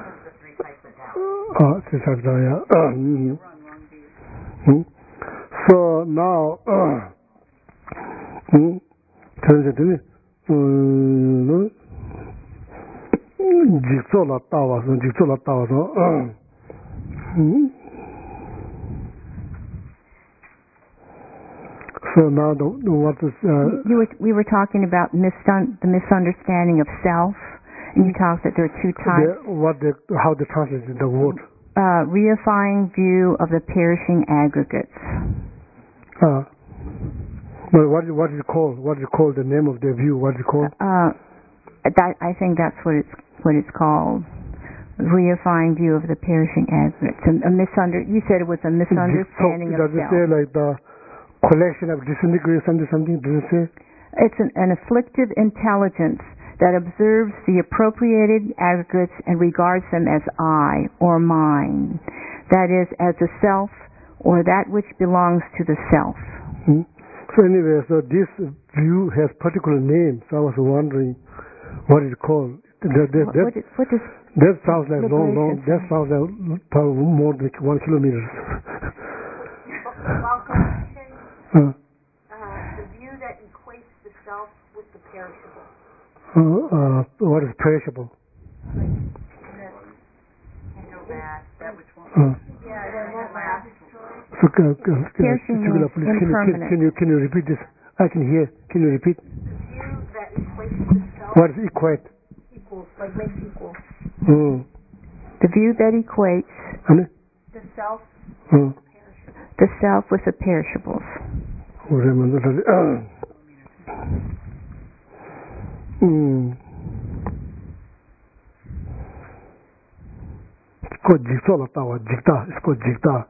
uh, yeah. uh, mm. Mm. So now, uh, mm, jigsaw tawa, jigsaw tawa, so. Hmm? So now, the, what is uh, you were, we were talking about misun- the misunderstanding of self, and you talked that there are two types. The, what the, how they translate the word. uh, reifying view of the perishing aggregates. Uh, well, what what is it called? What is it called? The name of the view? What is it called? Uh, that, I think that's what it's what it's called. Reifying view of the perishing aggregates. A, a misunder. You said it was a misunderstanding so, of does self. Does it say like the collection of disintegrated something? Something? Does it say? It's an, an afflictive intelligence that observes the appropriated aggregates and regards them as I or mine. That is, as a self or that which belongs to the self. Hmm. So anyway, so this view has particular names. I was wondering what it's called. That, that, What, that, what, is, what does that sounds like long, long. liberation That say? sounds like probably more than one kilometer. uh, Uh, the view that equates the self with the perishable. uh, uh, what is perishable? Uh, Yeah, it won't last. so can, can, can, Perishing can, means can, can, impermanent. can you can you repeat this? I can hear. Can you repeat? The view that equates the self What is equate? equals, like makes equal. Mm. The view that equates And, The self uh, perishable. the self with the perishables. remember that. Mm. It's called jigsaw latawa, jigta. It's called jigta.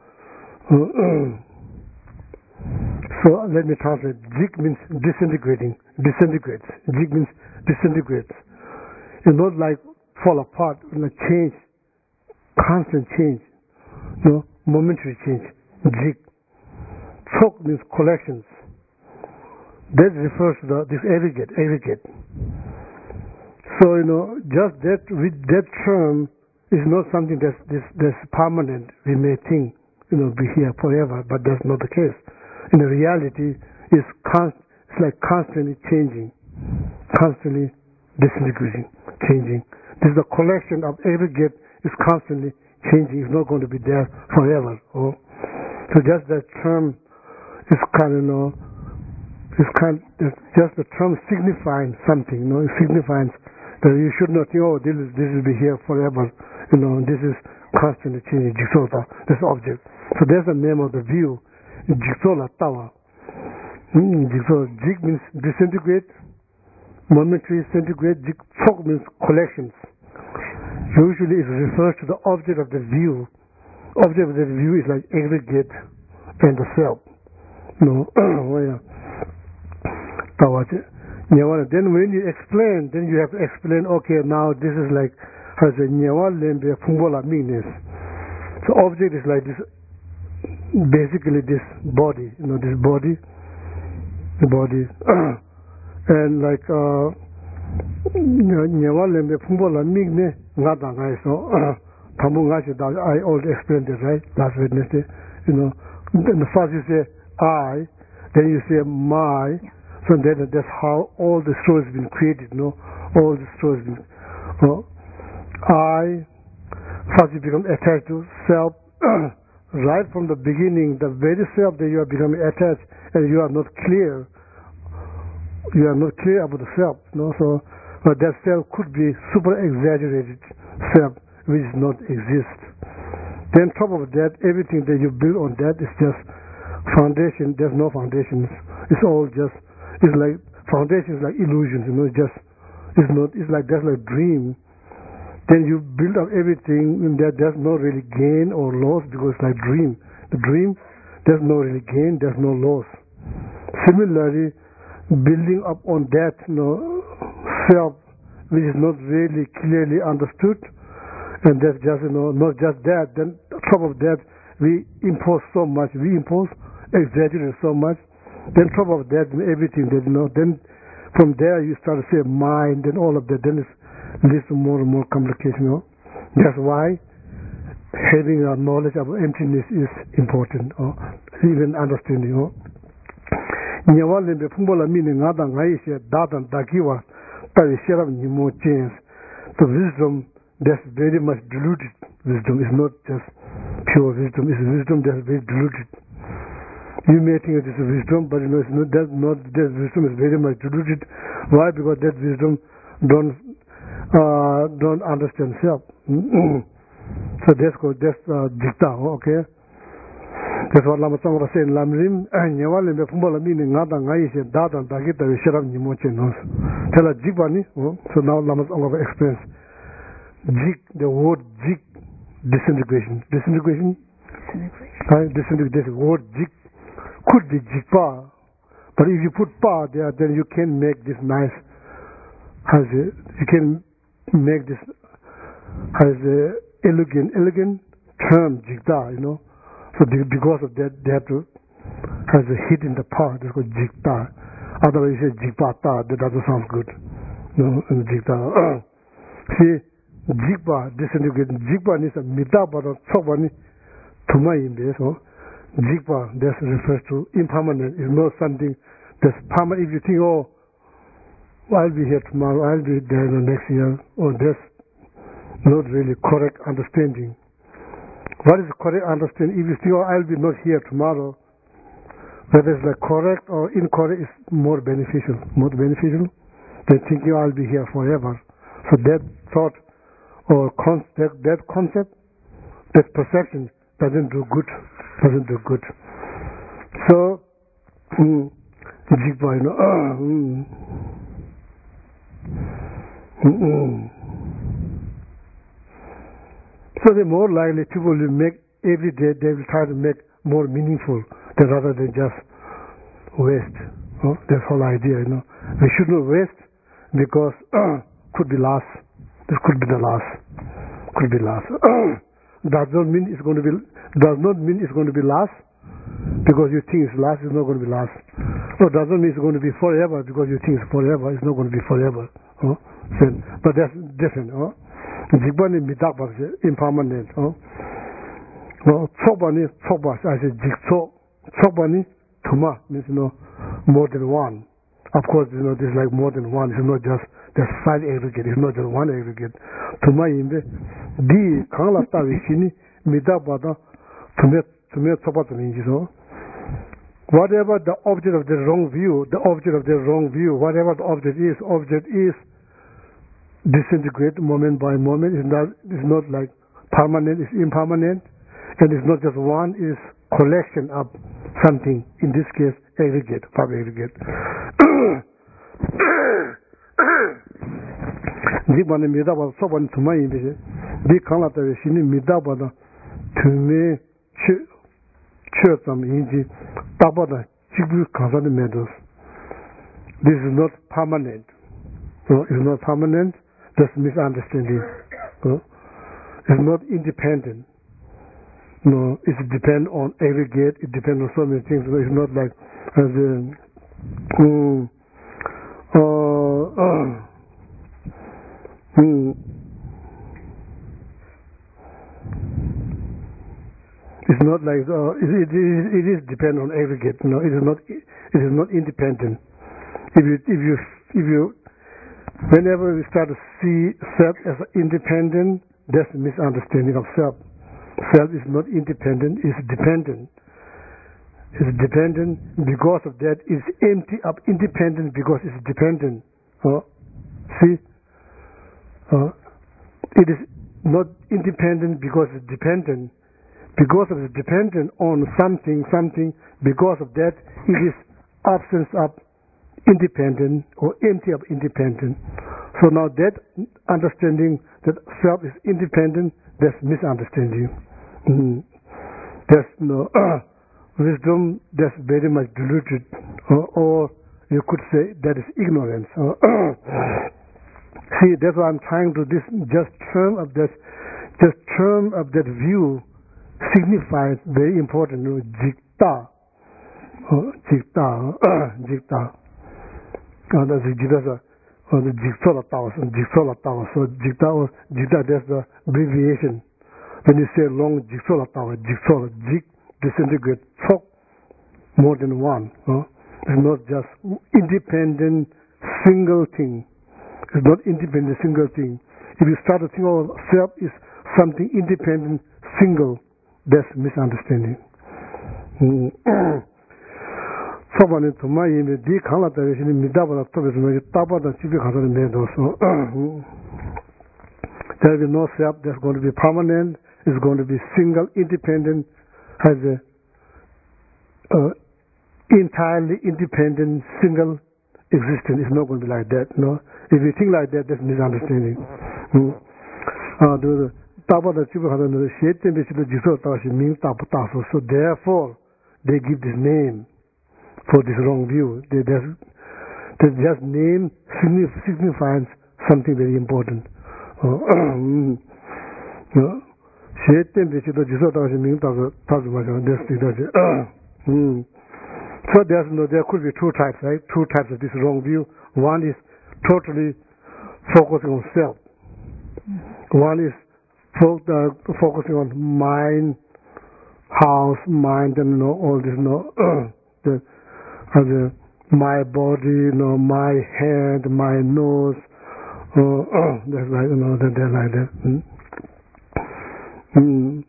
So let me translate. Jig means disintegrating, disintegrates. Jig means disintegrates. It's not like fall apart, like change, constant change, no, momentary change. Jig. Chok means collections. That refers to the, this aggregate, aggregate. So, you know, just that, with that term is not something that's, that's, that's permanent. We may think, you know, be here forever, but that's not the case. In the reality, it's, const, it's like constantly changing, constantly disintegrating, changing. This is a collection of aggregate is constantly changing. It's not going to be there forever. Oh. So just that term is kind of, you know, it's kind of, just the term signifying something, you know, it signifies that you should not think, oh, this is, this will be here forever, you know, this is constantly changing, jigsaw, this object. So that's the name of the view, jigsaw tawa. Mm, jigsaw, jig means disintegrate, momentary disintegrate, jig, chok means collections. Usually it refers to the object of the view. Object of the view is like aggregate and the self. No, oh, yeah. Then when you explain, then you have to explain, okay, now this is like, has a nyawalembe fungola meanness. So object is like this, basically this body, you know, this body, the body, and like, nyawalembe fungola meanness, ngata ngai so, tamu ngai I already explained it, right, last Wednesday, you know, the first you say I, then you say my, so then that's how all the stories have been created, no? All the stories have been, uh, I, first you become attached to self, right from the beginning, the very self that you are becoming attached, and you are not clear, you are not clear about the self, no? So, but that self could be super exaggerated self, which does not exist. Then top of that, everything that you build on that is just foundation. There's no foundations. It's all just, it's like, foundation is like illusions, you know, it's just, it's not, it's like, that's like dream. Then you build up everything and that there's no really gain or loss because it's like dream. The dream, there's no really gain, there's no loss. Similarly, building up on that, you know, self, which is not really clearly understood, and that's just, you know, not just that, then on top of that, we impose so much, we impose, exaggerate so much, then top of that, everything that, you know, then from there you start to say mind and all of that, then it leads to more and more complication, you know. That's why having a knowledge of emptiness is important, or even understanding, you know. Nyawale be fumbola mini ngada ngaisha dadan dakiwa tawi sherab nimo chance. The wisdom that's very much diluted wisdom is not just pure wisdom, it's wisdom that's very diluted. You may think it is a wisdom, but you know it's not, that's not, that wisdom is very much diluted. Why? Because that wisdom don't uh, don't understand self. So that's called that's uh, jikta, okay? That's what Lama Tsangpa said in Lamrim, Nyewa Lembe Pumba Lami ni Ngata Ngai se Dada Dagita Visharam Nimo Che Nos. Tell her jikpa ni, so now Lama Tsangpa explains. Jik, the word jik, disintegration. Disintegration? Disintegration. Disintegration. The word jik could be jikpa, but if you put pa there, then you can make this nice, has a, you can make this, has a elegant, elegant term, jikta, you know. So the, because of that, they have to, has a hit in the pa, that's called jikta. Otherwise you say jikpata, that doesn't sound good. No, and jikta. See, jikpa, disintegrating, jikpa is a mitaba, tsokpa ni, tuma imbe, so. Jikpa, that refers to impermanent. It's not something that's permanent. If you think, oh, well, I'll be here tomorrow, I'll be there the next year, oh, that's not really correct understanding. What is correct understanding? If you think, oh, I'll be not here tomorrow, whether it's like correct or incorrect is more beneficial. More beneficial than thinking, oh, I'll be here forever. So that thought or con- that, that concept, that perception doesn't do good. Doesn't do good. So, mm, jikpa, you know, uh, mm, mm, mm. So the more likely people will make every day, they will try to make more meaningful than rather than just waste. Oh, that's the whole idea, you know. We should not waste because uh, could be lost. This could be the loss. Could be lost. Does not mean it's going to be. Does not mean it's going to be lost because you think it's lost. It's not going to be lost. Or does not mean it's going to be forever because you think it's forever. It's not going to be forever. Oh? So, but that's different. Oh? Jikpa ni mitakpa is impermanent. Oh? Well, tsokpa ni tsokpa. I said jikso. Tsokpa ni tuma means you know more than one. Of course, you know there's like more than one. It's not just there's five aggregate. It's not just one aggregate. Tuma imbe di kangla tawi shini mitakpa da tume tume tsokpa tumi so. Whatever the object of the wrong view, the object of the wrong view, whatever the object is, object is disintegrate moment by moment. It's not, it's not like permanent, it's impermanent. And it's not just one, it's collection of something. In this case, aggregate, five aggregate. Jikpa ni midaba sopa ni tuma yin di kangla tawe shini midaba da tume che che tsam yin taba da jikbu kansa ni medos. This is not permanent. No, it's not permanent. That's misunderstanding. No? It's not independent. No, it depends on aggregate. It depends on so many things. It's not like as a um, uh, uh, um, it's not like uh, it, it, is, it is depend on aggregate. No, it is not. It is not independent. If you if you if you whenever we start to see self as independent, that's a misunderstanding of self. Self is not independent, it's dependent. It's dependent because of that, it's empty of independent because it's dependent. Uh, see? Uh, it is not independent because it's dependent. Because of it's dependent on something, something, because of that, it is absence of independent or empty of independent. So now that understanding that self is independent, that's misunderstanding. Mm. There's no uh, wisdom that's very much diluted, or, or you could say that is ignorance. Uh, see, that's why I'm trying to this just term of that, just term of that view signifies very important. You know, jikta, uh, jikta, uh, jikta. Uh, that's jikta. Uh, the jigsaw towers and jigsaw towers. So jikta, jikta, that's the abbreviation. When you say long jigsaw tower, jigsaw, jig, disintegrate, chok, more than one. No? It's not just independent single thing. It's not independent single thing. If you start to think of self is something independent single, that's misunderstanding. Someone to my in the D Kala direction in Midaba to the Taba and Chibi Hazard made also. There will be no self that's going to be permanent, is going to be single, independent, has a uh, entirely independent, single existence. It's not going to be like that. No, if you think like that, that's misunderstanding. Hmm. Uh, the, so therefore, they give this name for this wrong view. They just, they just name signifies something very important. Uh, So there's no, there could be two types, right? Two types of this wrong view. One is totally focusing on self. One is fo- uh, focusing on mind, house, mind, and you know, all this, you know, the, uh, the my body, you know, my head, my nose. Uh, uh, that's like, you know, that they're like that. Mm. Mm.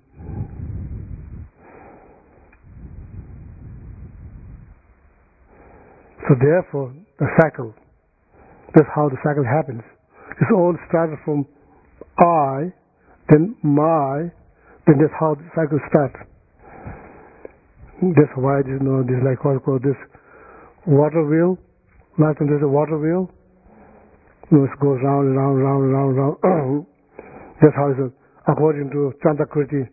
So therefore, the cycle, that's how the cycle happens. It's all started from I, then my, then that's how the cycle starts. That's why, you know, this like what called this water wheel. Like when there's a water wheel, you know, it goes round and round, round, round, round. That's how it's according to Chantakriti.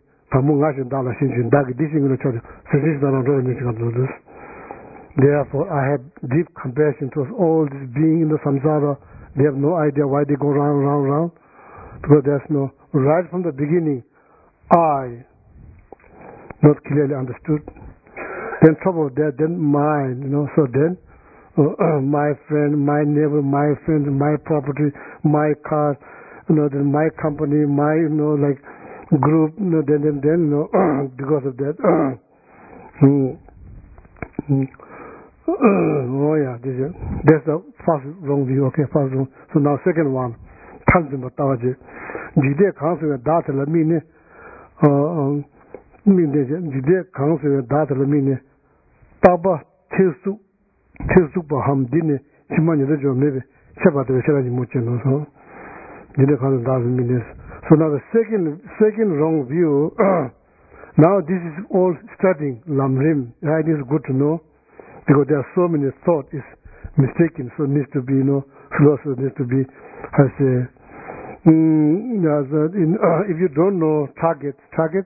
Therefore, I have deep compassion towards all these beings in the samsara. They have no idea why they go round, round, round. Because there's no, right from the beginning, I, not clearly understood. Then top of that, then mine, you know, so then, uh, my friend, my neighbor, my friend, my property, my car, you know, then my company, my, you know, like, group, you know, then, then, then, you know, because of that. mm. Mm. Oh yeah, this is, that's the first wrong view. Okay, first wrong. So now second one, tanzim batawaji. Jide kansu ya data la mine, uh, mine jide kansu ya data la mine. Taba tesu tesu ba hamdine chimani rejo mebe chaba de chela ni moche no so. Jide kansu data mine. So now the second second wrong view. Now this is all studying lamrim. Right, it is good to know. Because there are so many thoughts is mistaken, so it needs to be, you know, philosophy needs to be, has a, mm, as a in, uh, if you don't know target, target,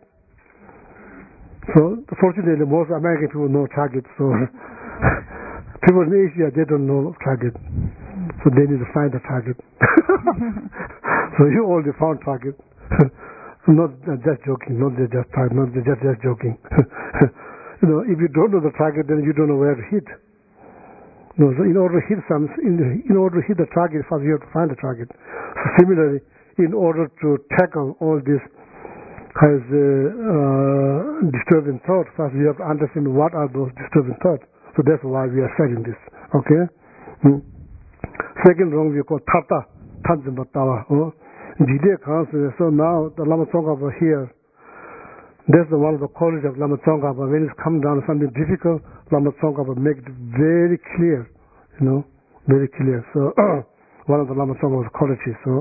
so fortunately most American people know target, so people in Asia, they don't know target, so they need to find the target. So you already found target. Not uh, just joking, not just target, not just, just joking. You know, if you don't know the target, then you don't know where to hit. No, so in order to hit some, in, in order to hit the target, first you have to find the target. So similarly, in order to tackle all this has uh, uh, disturbing thoughts, first you have to understand what are those disturbing thoughts. So that's why we are studying this. Okay. Hmm. Second wrong we call tata, tanzimbatawa. So now the Lama Tsongkhapa here. That's the one of the qualities of Lama Tsongkhapa. When it's come down to something difficult, Lama Tsongkhapa make it very clear, you know, very clear. So one of the Lama Tsongkhapa's qualities. So,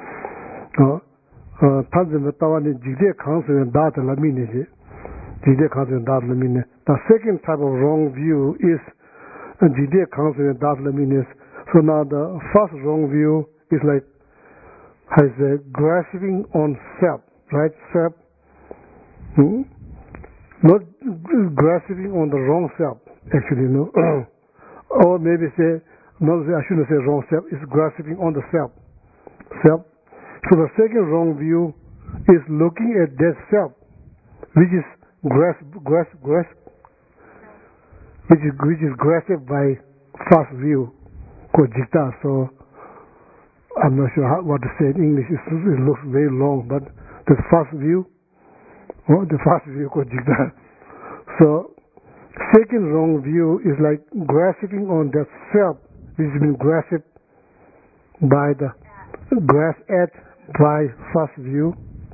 tanzim tawani jigde kansu and data lamine je, jigde kansu and data lamine. The second type of wrong view is jigde kansu and data lamine. So now the first wrong view is like has a grasping on self, right? Self. Hmm? Not grasping on the wrong self, actually, no. Or maybe say, no, I shouldn't say wrong self, it's grasping on the self. Self. So the second wrong view is looking at that self, which is grasp, grasp, grasp, which is which is grasped by first view, called jikta. So I'm not sure how, what to say in English. It's, it looks very long, but the first view. Oh, the first view called jigda. So, second wrong view is like grasping on that self which has been grasped by the grasped at by first view.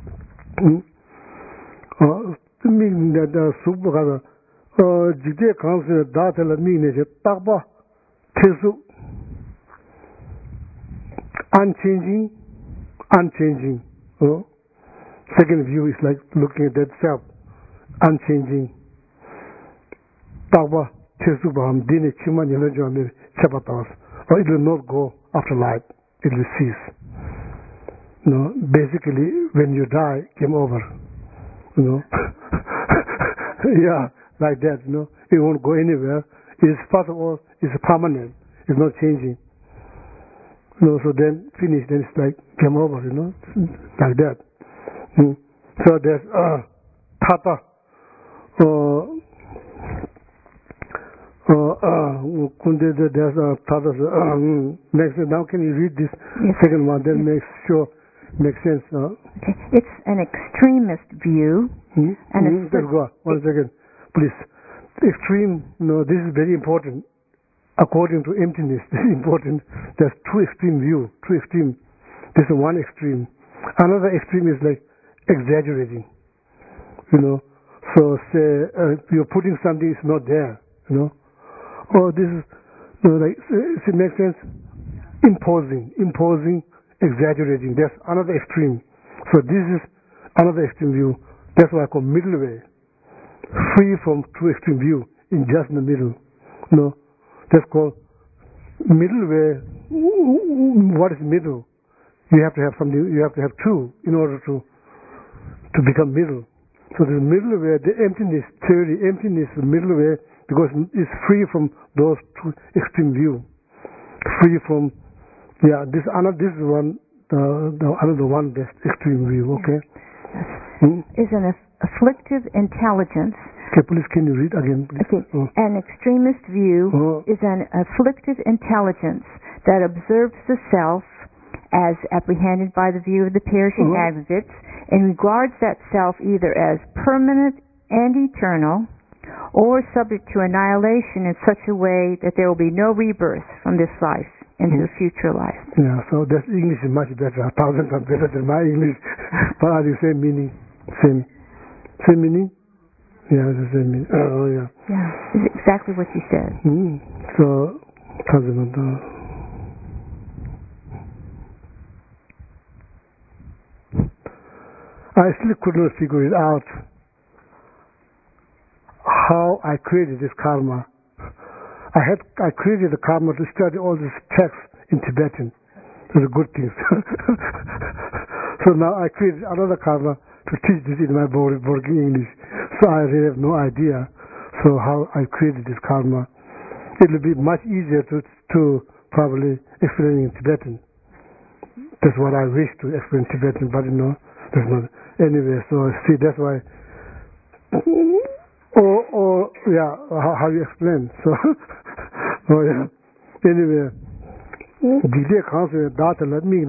Meaning that the subhara jigde comes in the data la mean is takba tesu unchanging, unchanging. second view is like looking at that self, unchanging. Tawa Chesubam Dini Chima Yelajami Chapatas. Or it will not go after life. It will cease. You know, basically when you die, game over. You know. Yeah, like that, you know. It won't go anywhere. It's first of all, it's permanent. It's not changing. You know, so then finish, then it's like game over, you know. Like that. Mm. So there's uh Tata uh uh uh there's uh Tata uh, next now can you read this yes. second one then yes. makes sure makes sense. Uh, okay. It's an extremist view mm-hmm. and mm-hmm. Let's go one second, please. Extreme, you know, this is very important. According to emptiness, this is important. There's two extreme view, two extreme. This is one extreme. Another extreme is like exaggerating. You know, so say uh, you're putting something is not there. You know, or this is, you know, like does it make sense? Imposing, imposing, exaggerating. That's another extreme. So this is another extreme view. That's what I call middle way. Free from two extreme view, in just in the middle. You know, that's called middle way. What is middle? You have to have something. You have to have two in order to to become middle. So the middle way, the emptiness theory, emptiness, the middle way, because it's free from those two extreme view. Free from, yeah. This another, this is one, uh, the another one best extreme view. Okay. Yes. Hmm? Is an afflictive intelligence. Okay, please can you read again, please? Okay. Oh. An extremist view oh. is an afflictive intelligence that observes the self as apprehended by the view of the perishing oh. aggregates and regards that self either as permanent and eternal or subject to annihilation in such a way that there will be no rebirth from this life into mm. a future life. Yeah, so that English is much better, a thousand times better than my English. But are the same meaning? Same. Same meaning? Yeah, it's the same meaning. Oh, yeah. Yeah, it's exactly what you said. Mm. So, I still could not figure it out how I created this karma. I had I created the karma to study all these texts in Tibetan. Those are good things. So now I created another karma to teach this in my working English. So I really have no idea. So how I created this karma. It will be much easier to to probably explain in Tibetan. That's what I wish to explain Tibetan, but you know, that's not. Anyway, so see, that's why. Or, or yeah, how, how you explain? So, oh yeah. Anyway, the council data let me.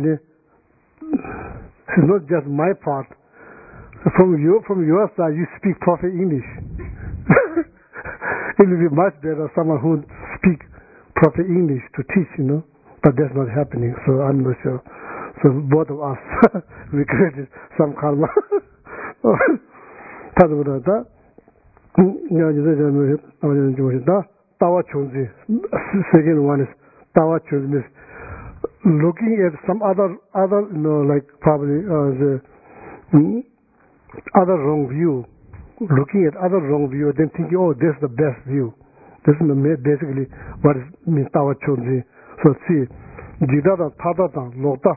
It's not just my part. From your from your side, you speak perfect English. It will be much better someone who speak perfect English to teach, you know. But that's not happening. So I'm not sure. So both of us we created some karma. Tawa Chunzi. Second one is Tawa Chunzi. Looking at some other other you know like probably uh, the mm, other wrong view. Looking at other wrong view, then thinking, oh, this is the best view. This is basically what it means Tawa Chunzi. So see, Jidada Tadada Lota.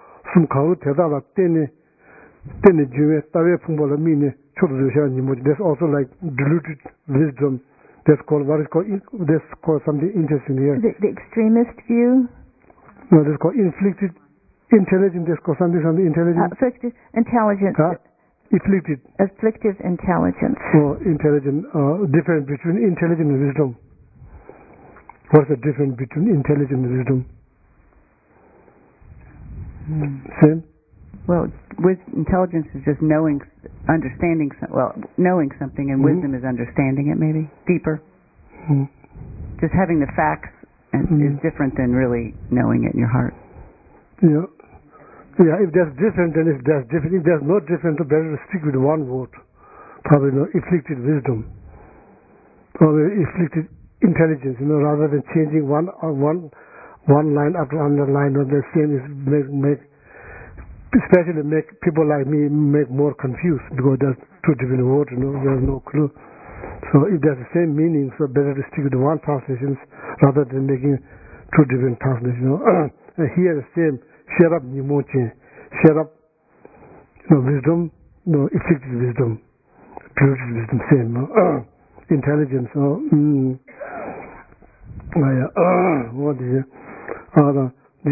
There's also like diluted wisdom. That's called what is called. That's called something interesting here. The, the extremist view. No, that's called inflicted intelligence. That's called something something intelligence. Uh, afflicted intelligence. Huh? Afflicted. Afflictive intelligence. Oh, intelligent. Uh, difference between intelligence and wisdom. What's the difference between intelligence and wisdom? Hmm. Same. Well, with intelligence is just knowing, understanding. Well, knowing something, and mm-hmm. wisdom is understanding it. Maybe deeper. Mm-hmm. Just having the facts and, mm-hmm. is different than really knowing it in your heart. Yeah, yeah. If that's different, then if that's different, if there's no different, better to stick with one word. Probably no afflicted wisdom or afflicted intelligence. You know, rather than changing one or one. One line after another line, or the same is make, make especially make people like me make more confused because there's two different words, you know, there's no clue. So if there's the same meaning, so better to stick to one translation rather than making two different translations. You know. And here the same, share up nimoche, share up, you know, wisdom, no, effective wisdom, pure wisdom, same, no? Intelligence. So, mm, what is it? Uh,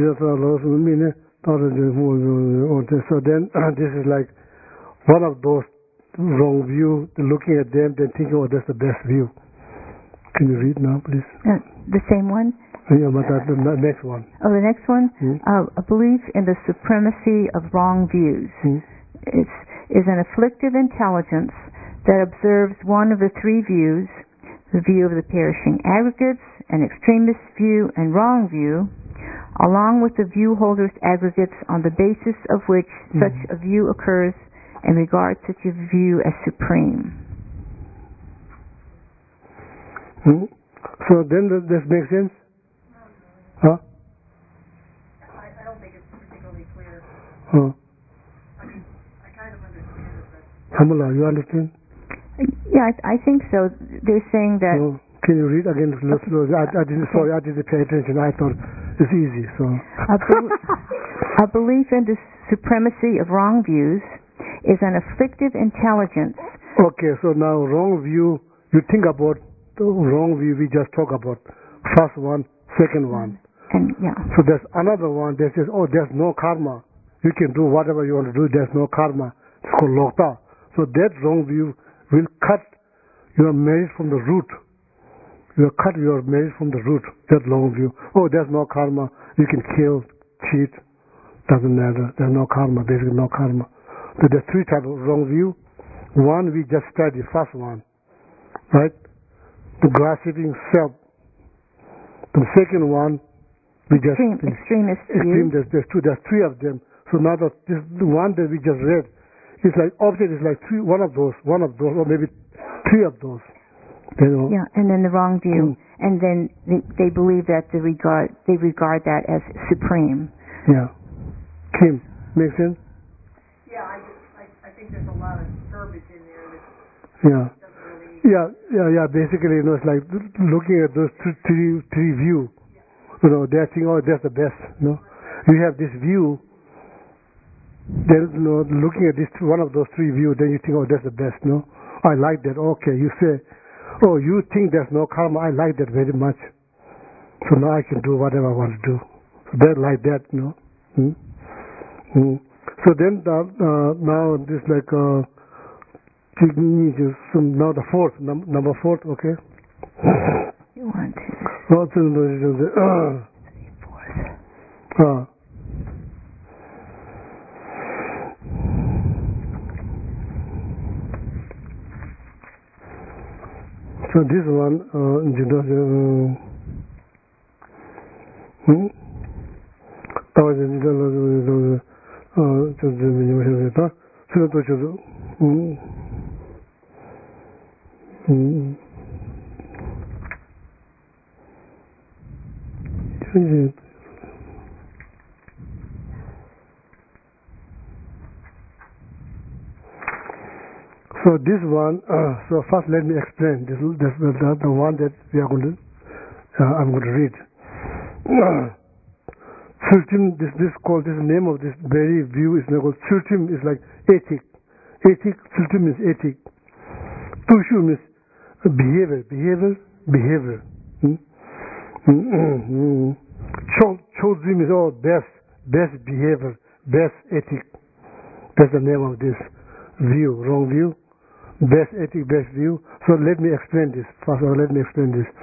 so then uh, this is like one of those wrong view, looking at them, then thinking, oh, that's the best view. Can you read now, please? Uh, the same one? Yeah, but that, the next one. Oh, the next one? Hmm? Uh, a belief in the supremacy of wrong views. Hmm? It's, is an afflictive intelligence that observes one of the three views, the view of the perishing aggregates, an extremist view, and wrong view, along with the view holder's aggregates on the basis of which mm-hmm. such a view occurs and regards such a view as supreme. Hmm? So then does this make sense? Huh? I, I don't think it's particularly clear. Huh? I mean, I kind of understand it, but... Hamala, you understand? Yeah, I, I think so. They're saying that... So, can you read again? Slowly. I, I didn't, sorry, I didn't pay attention. I thought it's easy. So a, be- a belief in the supremacy of wrong views is an afflictive intelligence. Okay, so now wrong view, you think about the wrong view we just talked about. First one, second one. And yeah. So there's another one that says, oh, there's no karma. You can do whatever you want to do, there's no karma. It's called lokta. So that wrong view will cut your marriage from the root. You cut your marriage from the root, that long view. Oh, there's no karma. You can kill, cheat. Doesn't matter. There's no karma, basically no karma. So there's three types of wrong view. One we just studied, first one. Right? The grasping self. The second one, we just... Extreme, extremist extreme, view. There's, there's two, there's three of them. So now that this, the one that we just read, it's like, object is like three, one of those, one of those, or maybe three of those. You know. Yeah, and then the wrong view, mm. and then they, they believe that the regard they regard that as supreme. Yeah, Kim, make sense? Yeah, I, just, I I think there's a lot of verbiage in there that yeah. doesn't really. Yeah, yeah, yeah. Basically, you know, it's like looking at those three three, three view. You know, they're thinking, oh, that's the best. You know, you have this view. Then, you know, looking at this one of those three views, then you think, oh, that's the best. You know, I like that. Okay, you say. Oh, you think there's no karma? I like that very much. So now I can do whatever I want to do. So they're like that, you know. Hmm? Hmm. So then the, uh, now this like uh, now the fourth num- number fourth, okay. You want to? What's in the uh, fourth? Uh, So this one, uh, uh, hmm? So this one, uh, so first let me explain. This is the, the, the one that we are going to, uh, I'm going to read. Surtim, this this called this name of this very view is called Surtim is like ethic. Ethic, Surtim is ethic. Tushum is behavior, behavior, behavior. Hmm? Chodzim is all best, best behavior, best ethic. That's the name of this view, wrong view. Best ethic, best view. So let me explain this. First of all, let me explain this.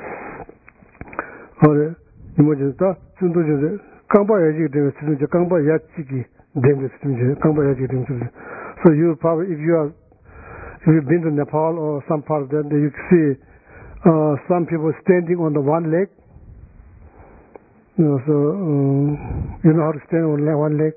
So you probably, if you are, if you've been to Nepal or some part of that, you see uh, some people standing on the one leg. You know, so um, you know how to stand on one leg.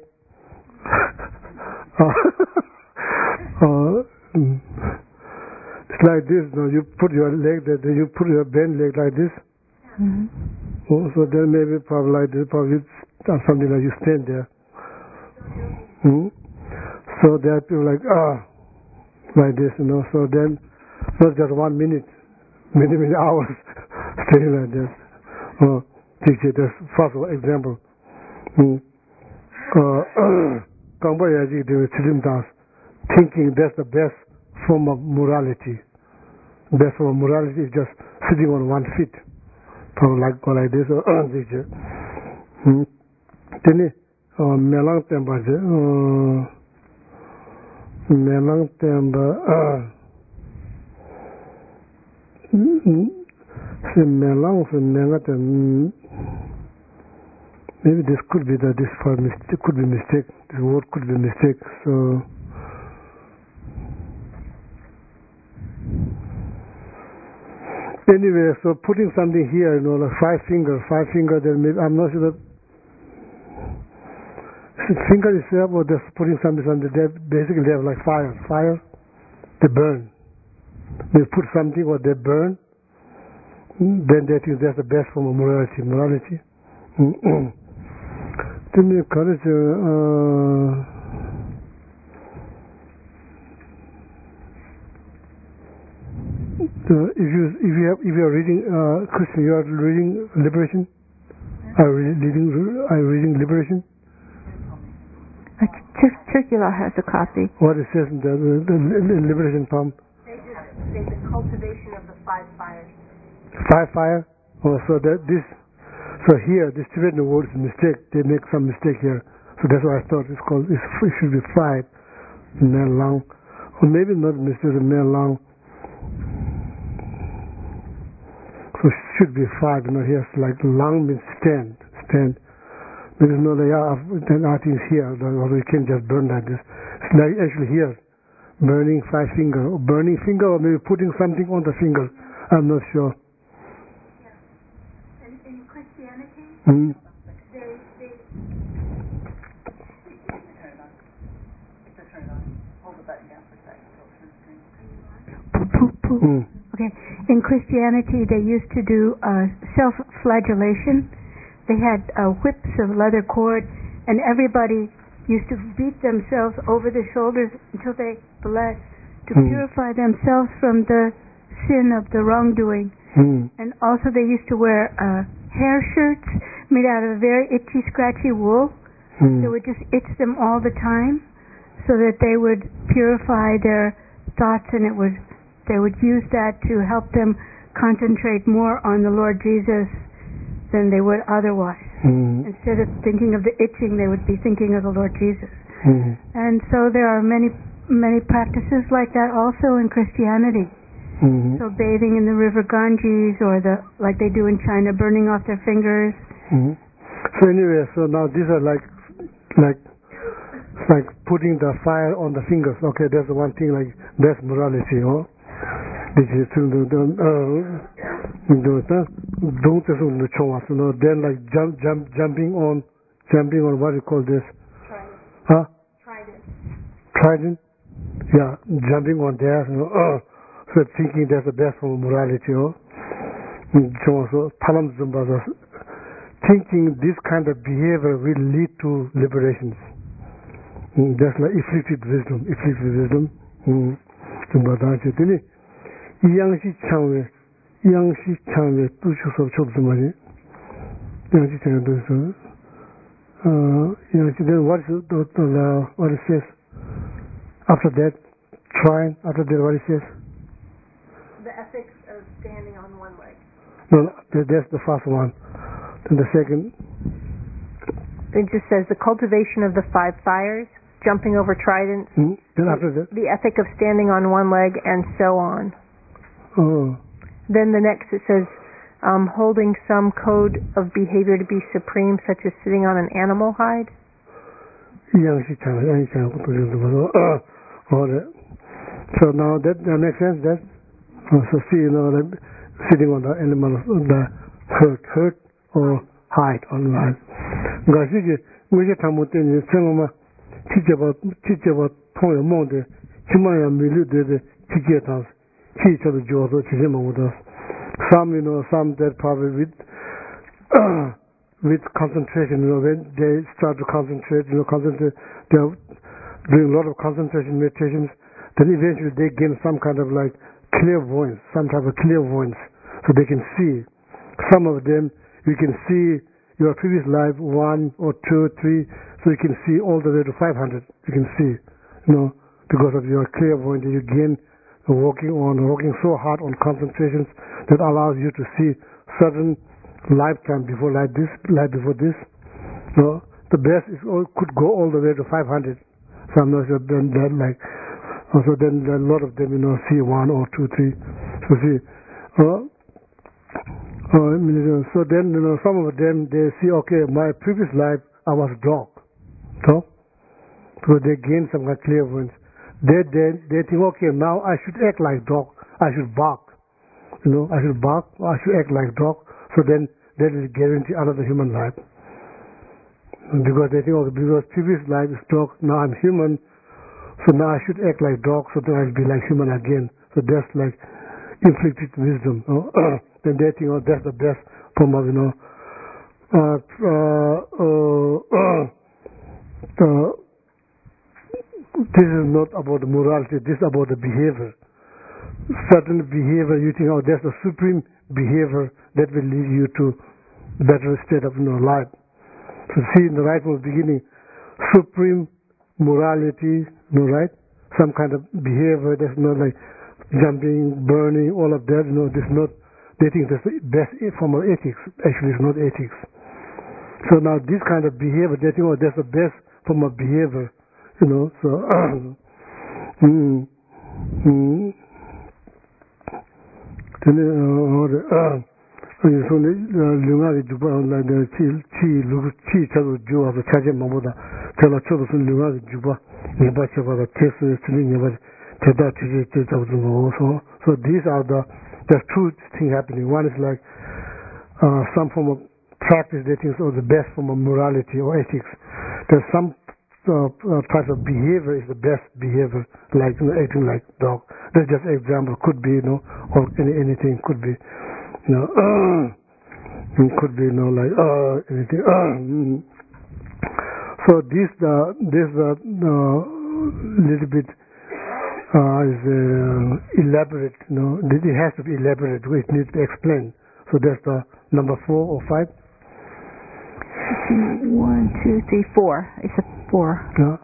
uh, mm. It's like this. You know, you put your leg there, then you put your bent leg like this. Mm-hmm. Oh, so then maybe probably like this, probably something like you stand there. Mm? So there are people like, ah, like this, you know. So then, not just one minute, many, many hours staying like this. Uh, teacher, that's first example. Mm. Uh, thinking that's the best form of morality. Best form of morality is just sitting on one feet, probably like go like this or teacher. Then, melang temba je, melang temba, se melang se melang. Maybe this could be that this for mistake could be mistake. This word could be mistake. So anyway, so putting something here, you know, like five fingers, five fingers. Then maybe I'm not sure that finger itself or just putting something on the dead. Basically, they have like fire, fire. They burn. They put something or they burn. Then they think that's the best form of morality. Morality. Then you encourage, uh, uh, if you if you have if you are reading uh, Christian, you are reading Liberation. Are you reading are you reading Liberation? Uh, Ch- Circular has a copy. What it says in the, the, the Liberation Palm? They just say the cultivation of the five fires. Five fire. Oh, so that this. So here, this Tibetan word is a mistake. They make some mistake here. So that's why I thought it's called, it's, it should be fried, melang. Or maybe not mistake, melang. So it should be fried. You know, here, like lang means stand, stand. There is no, yeah, then I think here, or we can just burn like this. It's like actually here, burning five finger, or burning finger, or maybe putting something on the finger. I'm not sure. Mm. They, they Mm. Okay. In Christianity, they used to do uh, self-flagellation. They had uh, whips of leather cord, and everybody used to beat themselves over the shoulders until they bled to Mm. purify themselves from the sin of the wrongdoing. Mm. And also, they used to wear uh, hair shirts made out of very itchy, scratchy wool. Mm. They would just itch them all the time, so that they would purify their thoughts, and it would they would use that to help them concentrate more on the Lord Jesus than they would otherwise. Mm. Instead of thinking of the itching, they would be thinking of the Lord Jesus. Mm. And so there are many, many practices like that also in Christianity. Mm. So bathing in the river Ganges, or the like they do in China, burning off their fingers. Mm. So anyway, so now these are like, like, like putting the fire on the fingers. Okay, that's the one thing. Like that's morality, oh. This is to do the do it. Don't just on the chowas, you know. Then like jump, jump, jumping on, jumping on what do you call this? Trident. Huh? Trident. Trident. Yeah, jumping on there. You know, uh, so thinking that's the best form of morality, oh. So palam zumbaza. Thinking this kind of behavior will lead to liberations. Mm, that's like afflicted wisdom, afflicted wisdom. Mm. Yangshi changwe, yangshi changwe, tu chusab chobzumari. Yangshi changwe, tu chusab. Yangshi, then what is the, the, what it says? After that, trying, after that, what it says? The ethics of standing on one leg. No, that's the first one. Then the second. It just says the cultivation of the five fires, jumping over tridents, Mm, then after that. the ethic of standing on one leg, and so on. Oh. Then the next it says um, holding some code of behavior to be supreme, such as sitting on an animal hide. Yangshi changwe, yangshi changwe, tu chusab. All that. So now that, that makes sense. That uh, so see, you know, that sitting on the animal, the hurt, hurt or hide on life. Gashi, we tamu teni sengoma chicheba chicheba tongyo mongde chimaya milu de chichetas chicheba jozo chichema udas. Some, you know, some that probably with uh, with concentration, you know, when they start to concentrate, you know, concentrate, they're doing a lot of concentration meditations, then eventually they gain some kind of like clairvoyance, some type of clairvoyance, so they can see. Some of them, you can see your previous life, one or two, three, so you can see all the way to five hundred. You can see, you know, because of your clairvoyance, you gain working on, working so hard on concentrations that allows you to see certain lifetime before like this, life before this. So the best is all, could go all the way to five hundred. So I'm not sure then that like, also then a lot of them, you know, see one or two, three. So see, uh, uh, so then, you know, some of them, they see, okay, my previous life, I was dog. So, so they gain some kind of clairvoyance. They, they, they think, okay, now I should act like dog. I should bark. You know, I should bark. I should act like dog. So then that will guarantee another human life. Because they think, okay, because previous life is dog, now I'm human, so now I should act like dog, so then I'll be like human again. So that's like inflicted wisdom. You know? Then they think, oh, that's the best form of, you know, uh, uh, uh, uh, this is not about the morality, this is about the behavior. Certain behavior, you think, oh, that's the supreme behavior that will lead you to better state of, you know, life. So see, in the right from the beginning, supreme morality, you know, right? Some kind of behavior that's not like jumping, burning, all of that, you know, this not, they think that's the best form of ethics. Actually, it's not ethics. So now this kind of behavior, they think, oh, that's the best form of behavior, you know, so, mm, mm. Then, uh, so lunga juba la de chi chi lu chi cha lu ju wa cha je mo da cha la chu su lunga juba ni ba cha ba te su ni ni ba te da chi ji te cha zu mo so so these are the the two things happening. One is like uh, some form of practice that is or the best form of morality or ethics. There's some uh, uh, type of behavior is the best behavior, like, you know, acting like dog. That's just an example. Could be, you know, or any anything could be. You know, uh, it could be, you know, like, uh, anything. Uh, mm. So this, uh, this, uh, uh, little bit, uh, is, uh, elaborate, you know, it has to be elaborate, it needs to be explained. So that's the number four or five? One, two, three, four. It's a four. Yeah.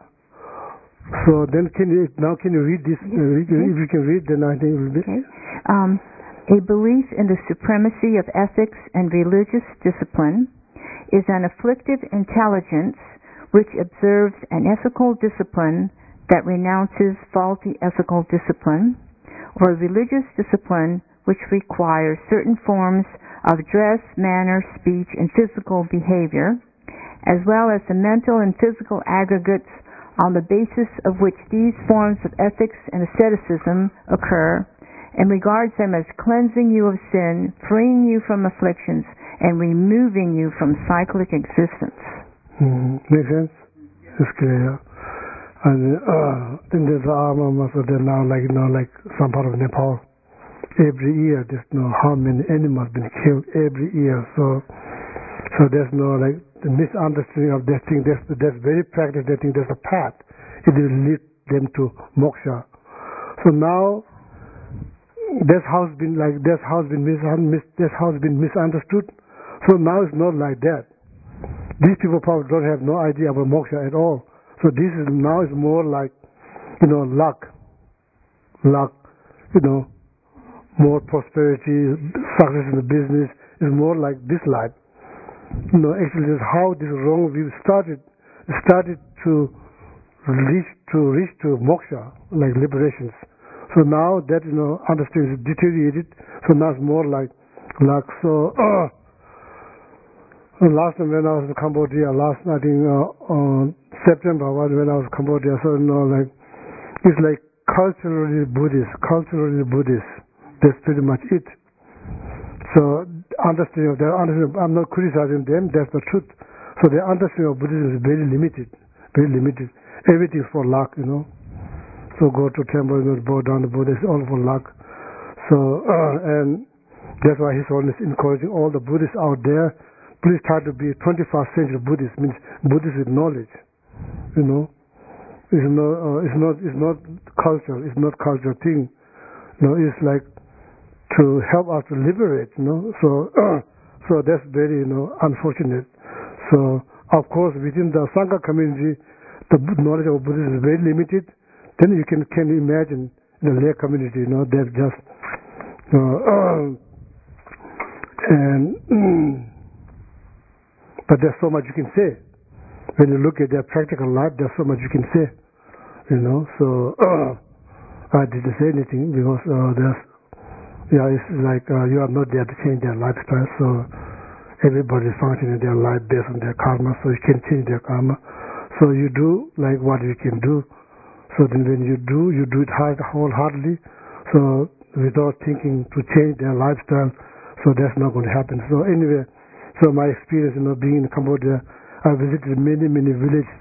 So then can you, now can you read this, uh, read, if you can read, then I think it will be. Okay. Um, A belief in the supremacy of ethics and religious discipline is an afflictive intelligence which observes an ethical discipline that renounces faulty ethical discipline, or religious discipline which requires certain forms of dress, manner, speech, and physical behavior, as well as the mental and physical aggregates on the basis of which these forms of ethics and asceticism occur, and regards them as cleansing you of sin, freeing you from afflictions, and removing you from cyclic existence. Mm, makes sense? It's clear. And uh, then there's the Arma Masa, they're now like, you know, like some part of Nepal. Every year there's no how many animals been killed every year. So so there's no like the misunderstanding of that thing. That's, that's very practical. They think there's a path. It will lead them to moksha. So now This house been like this house been mis, mis this house been misunderstood. So now it's not like that. These people probably don't have no idea about moksha at all. So this is now is more like, you know, luck, luck, you know, more prosperity, success in the business is more like this life. You know, actually, this is how this wrong view started. Started to reach to reach to moksha, like liberations. So now that, you know, understanding is deteriorated, so now it's more like, like so, uh, last time when I was in Cambodia, last, I think, uh, uh, September, when I was in Cambodia, so, you know, like, it's like culturally Buddhist, culturally Buddhist. That's pretty much it. So, understanding of their understanding, I'm not criticizing them, that's the truth. So their understanding of Buddhism is very limited, very limited. Everything's for luck, you know. So go to temple, you know, bow down the Buddha, it's all for luck. So, uh, and that's why His Holiness is encouraging all the Buddhists out there please try to be twenty-first century Buddhist. Means Buddhist with knowledge. You know, it's not uh, it's not it's not culture. It's not culture thing. You know, it's like to help us to liberate. You know, so uh, so that's very you know unfortunate. So of course within the Sangha community, the knowledge of Buddhism is very limited. Then you can can imagine the lay community. You know, they're just you know, uh, and mm, but there's so much you can say. When you look at their practical life, there's so much you can say, you know. So uh, I didn't say anything because uh, there's, yeah, it's like uh, you are not there to change their lifestyle. So everybody is functioning their life based on their karma. So you can change their karma. So you do like what you can do. So then when you do, you do it hard, wholeheartedly. So without thinking to change their lifestyle. So that's not going to happen. So anyway, so my experience, you know, being in Cambodia. I visited many, many villages,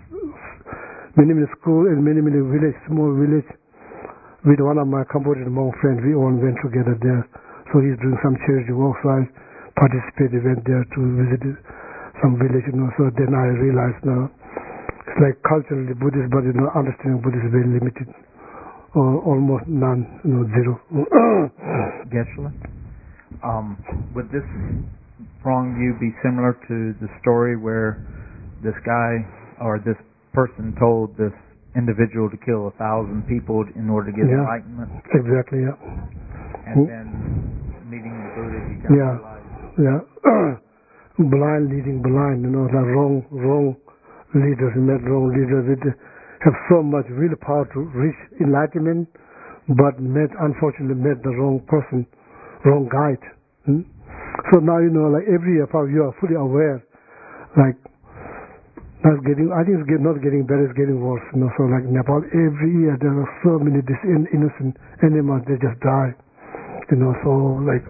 many, many schools and many, many village, small village. With one of my Cambodian monk friends, we all went together there. So he's doing some charity work, so I participated, went there to visit some village, you know. So then I realized now, it's like culturally Buddhist, but you know, understanding Buddhist is very limited, or almost none, you know, zero. Geshe-la, um, would this wrong view be similar to the story where this guy or this person told this individual to kill a thousand people in order to get yeah, enlightenment? Exactly, yeah. And hmm? then meeting the Buddha, he kind yeah, of realized. Yeah, blind leading blind, you know, the wrong, wrong leaders, met wrong leaders that have so much willpower to reach enlightenment, but met, unfortunately, met the wrong person, wrong guide. Hmm? So now, you know, like every year, you are fully aware, like, not getting, I think it's get, not getting better, it's getting worse. You know, so like Nepal, every year there are so many these innocent animals, they just die. You know, so like...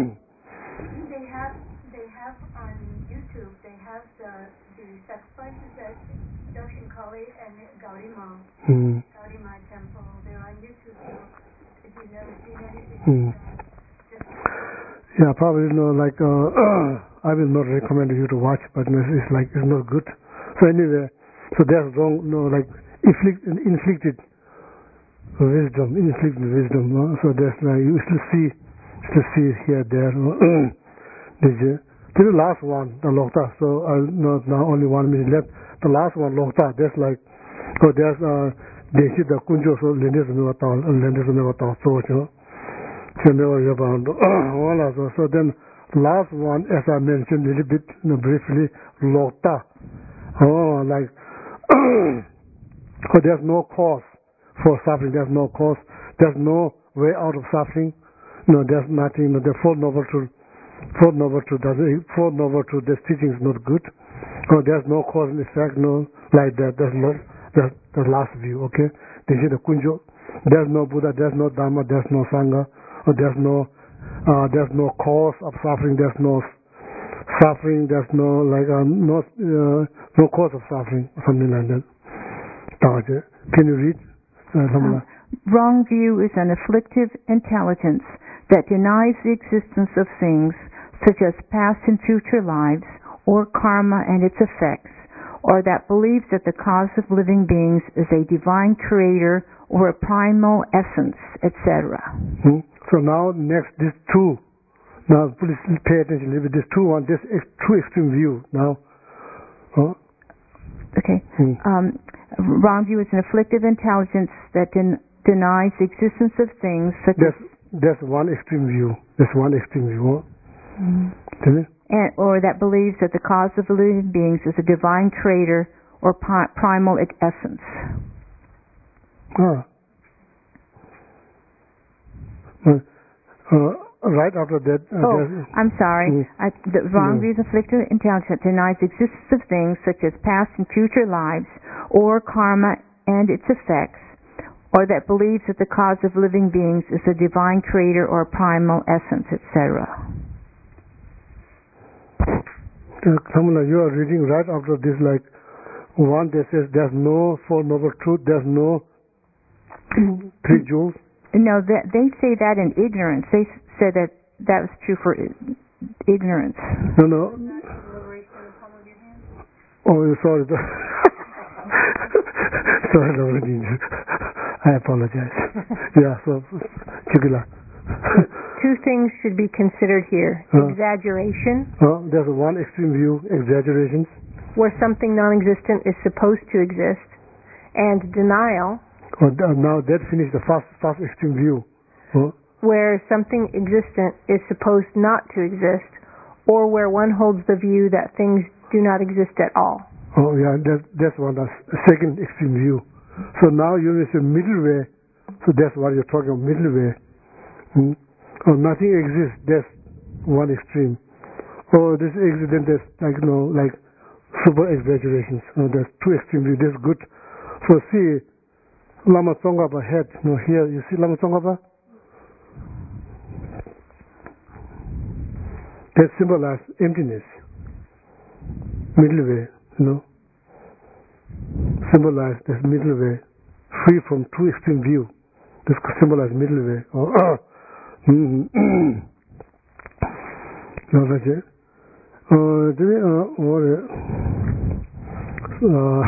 they have, they have on YouTube, they have the, the sacrifices at Dakshin Kali and Gaurima, mm. Gaurima temple. They're on YouTube, so if you've never seen anything mm. like that, just... Yeah, probably, you know, like, uh, I will not recommend you to watch, but you know, it's like, it's not good. So anyway, so there's wrong, you know, like, inflict, inflicted wisdom, inflicted wisdom, no? So there's, like, you still see, still see here, there, no? Did you? Till the last one, the Lokta, so I know now only one minute left. The last one, Lokta, there's like, so there's, uh, they see the Kunjo, so Lendis never thought, Lendis never thought, so, you know. So then last one, as I mentioned a little bit, you know, briefly, Lokta. Oh, like, so there's no cause for suffering, there's no cause, there's no way out of suffering. No, there's nothing, no, the Fourth Noble Truth, Fourth Noble Truth, Fourth Noble Truth, this teaching is not good. Oh, there's no cause and effect, no, like that, there's no, that's the last view, okay? This is the Kunjo. There's no Buddha, there's no Dharma, there's no Sangha. There's no, uh, there's no cause of suffering. There's no suffering. There's no like, uh, no, uh, no cause of suffering. Something like that. Can you read? Uh, um, wrong view is an afflictive intelligence that denies the existence of things such as past and future lives, or karma and its effects, or that believes that the cause of living beings is a divine creator or a primal essence, et cetera. Hmm? So now next, these two. Now please pay attention a little bit. These two on this ex- true extreme view. Now. Huh? Okay. Hmm. Um, wrong view is an afflictive intelligence that den- denies the existence of things such that's, as. That's one extreme view. That's one extreme view. Mm-hmm. And, or that believes that the cause of living beings is a divine creator or pi- primal essence. Ah. Uh, uh, right after that. Uh, oh, I'm sorry. Mm, I, the wrong mm. view is afflictive intelligence that denies the existence of things such as past and future lives, or karma and its effects, or that believes that the cause of living beings is a divine creator or primal essence, et cetera. Uh, Kamala, you are reading right after this, like one that says there's no Four Noble Truth, there's no three jewels. No, that, they say that in ignorance. They said that that was true for ignorance. No, no. Oh, sorry. Sorry, Lord. I apologize. Yeah, so, Chigula. Two things should be considered here. Uh, Exaggeration, uh, there's one extreme view, exaggerations. where something non-existent is supposed to exist, and denial, Oh, now that finished the first, first extreme view. Uh, where something existent is supposed not to exist, or where one holds the view that things do not exist at all. Oh, yeah, that, that's one, that's the second extreme view. So now you say middle way, so that's what you're talking about, middle way. Hmm? Oh, nothing exists, that's one extreme. Oh, this existent, that's like, you know, like super exaggerations. Oh, there's two extreme views, that's good. So see, Lama Tsongkhapa head, you know, here, you see Lama Tsongkhapa? That symbolizes emptiness. Middle way, you know. Symbolize this middle way, free from two extreme view. This symbolize middle way. Oh, uh, mm, no, that's it. Uh, do we, uh, what, uh,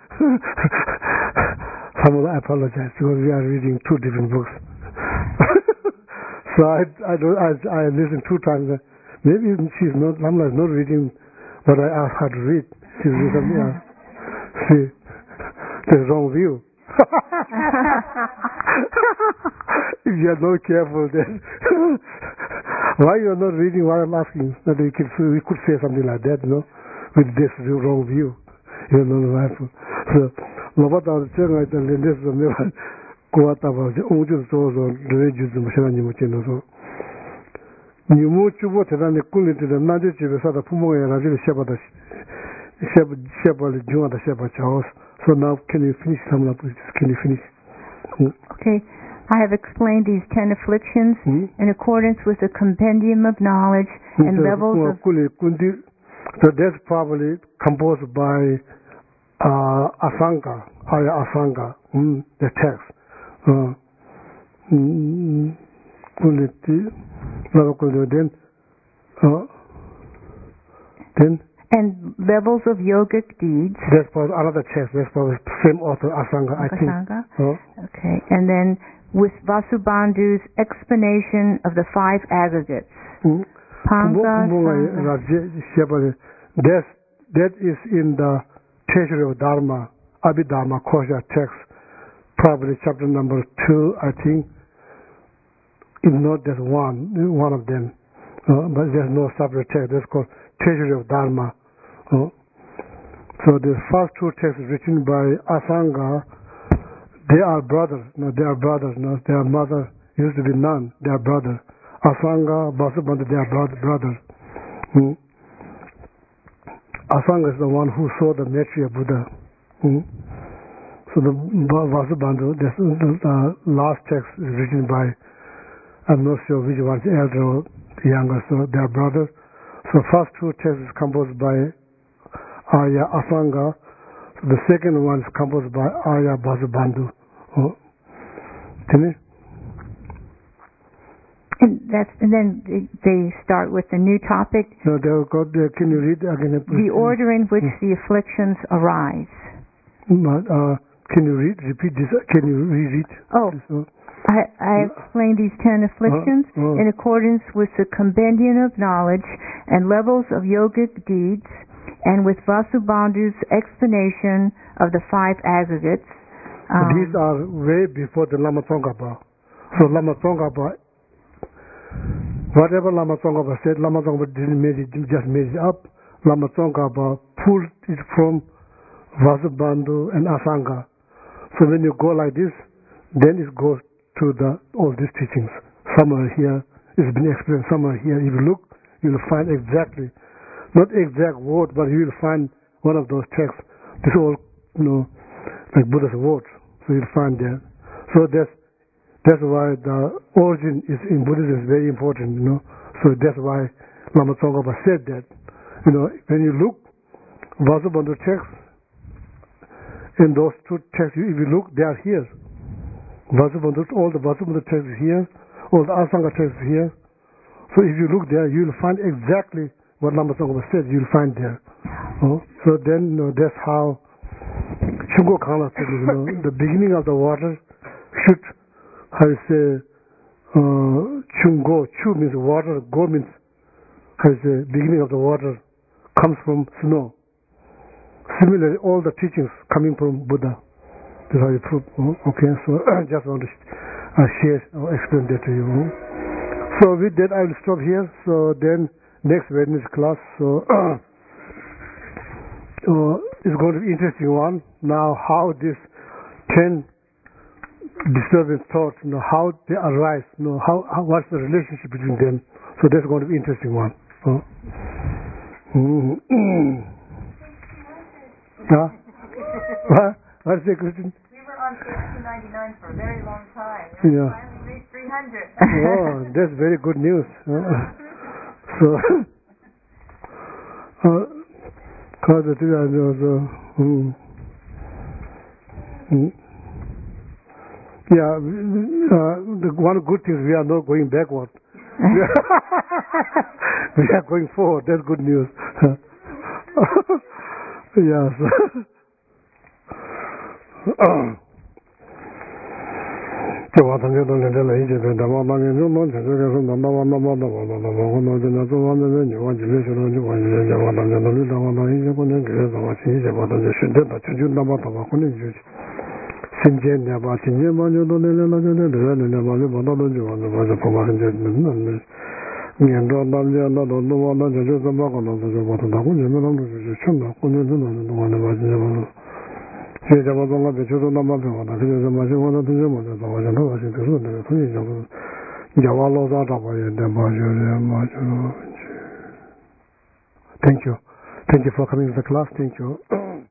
some I apologize because we are reading two different books. So I, I don't, I, I listen two times. Maybe she's not, Lamla is not reading what I asked her to read. She's reading something else. See, there's wrong view. If you are not careful, then why you are not reading what I'm asking? That we could, we could say something like that, you know, with this wrong view. You are not mindful. So, Lobata Changa, the Lindes of Never, Kuataba, Ujus, the Regius of Mashani Muchino. You move to what and the cooling to the Naji, the Sada Pumo, and I really Shabbat, Shabbat, Juma, the Shabbat house. So now, can you finish some of this? Can you finish? Hmm? Okay. I have explained these ten afflictions hmm? in accordance with the compendium of knowledge hmm. and so, levels well, of... So that's probably composed by uh, Asanga, Aya Asanga, hmm, the text. Uh, hmm, then, uh, then and levels of yogic deeds. That's probably another text. That's probably the same author, Asanga, I think. Asanga. Oh. Okay. And then with Vasubandhu's explanation of the five aggregates. Mm. Panga, Sangha. That's, that is in the Treasury of Dharma, Abhidharma Kosha text, probably chapter number two, I think. If not, there's one, one of them. Uh, but there's no separate text. That's called Treasury of Dharma. Uh, so the first two texts written by Asanga, they are brothers. No, they are brothers. No, their mother used to be nun. They are brothers. Asanga, Vasubandhu, they are brother, brothers. Hmm. Asanga is the one who saw the Maitreya Buddha. Hmm. So the Vasubandhu, the uh, last text is written by, I'm not sure which one, the elder or the younger, so they are brothers. So first two texts is composed by Arya Asanga. So the second one is composed by Arya Vasubandhu. Oh. And that's and then they start with the new topic. No, they have got. Uh, can you read again? The order in which mm. the afflictions arise. Uh, can you read? Repeat this. Can you reread? Oh. This, uh, I, I explained these ten afflictions uh, uh. uh. in accordance with the compendium of knowledge and levels of yogic deeds, and with Vasubandhu's explanation of the five aggregates. Um, These are way before the Lama Tsongkhapa. So Lama Tsongkhapa, whatever Lama Tsongkhapa said, Lama Tsongkhapa didn't make it, just made it up. Lama Tsongkhapa pulled it from Vasubandhu and Asanga. So when you go like this, then it goes to the all these teachings. Somewhere here it's been explained, somewhere here. If you look, you'll find exactly, not exact word, but you will find one of those texts. This is all, you know, like Buddha's words. So you'll find there. So that's that's why the origin is in Buddhism is very important, you know. So that's why Lama Tsongkhapa said that. You know, when you look, Vasubandhu texts, in those two texts, if you look, they are here. Vasubandhu, all the Vasubandhu texts here, all the Asanga texts here. So if you look there, you'll find exactly what Lama Tsongkhapa said, you'll find there. Oh, so then uh, that's how Chungo Kala said, you know, the beginning of the water should, how you say, uh, Chungo, Chu means water, Go means, how you say, beginning of the water comes from snow. Similarly, all the teachings coming from Buddha. That's how you prove. Oh, okay, so I just want to uh, share or explain that to you. Oh. So with that, I will stop here. So then, next Wednesday class, so uh, it's going to be an interesting one. Now, how this ten disturbing thoughts, you know, how they arise, you know, how, how what's the relationship between them. So that's going to be an interesting one. Oh. Mm-hmm. Huh? What? What's the question? We were on page two ninety-nine for a very long time. We yeah. finally reached three hundred. Oh, that's very good news. Uh, so, cause it is also, mm, mm, yeah, uh, the one good thing is we are not going backward. We are going forward. That's good news. Yes. Ngendo namje na do no na je je zama ko no je ba ta ko je me nam je chum na ko ne no no no na ba je ba je je ba na be je na ma be na je je ma je na de je ma de ba je no je de so de so je jo ja wa lo za da ba ye de ba je ma je. Thank you. Thank you for coming to the class. Thank you.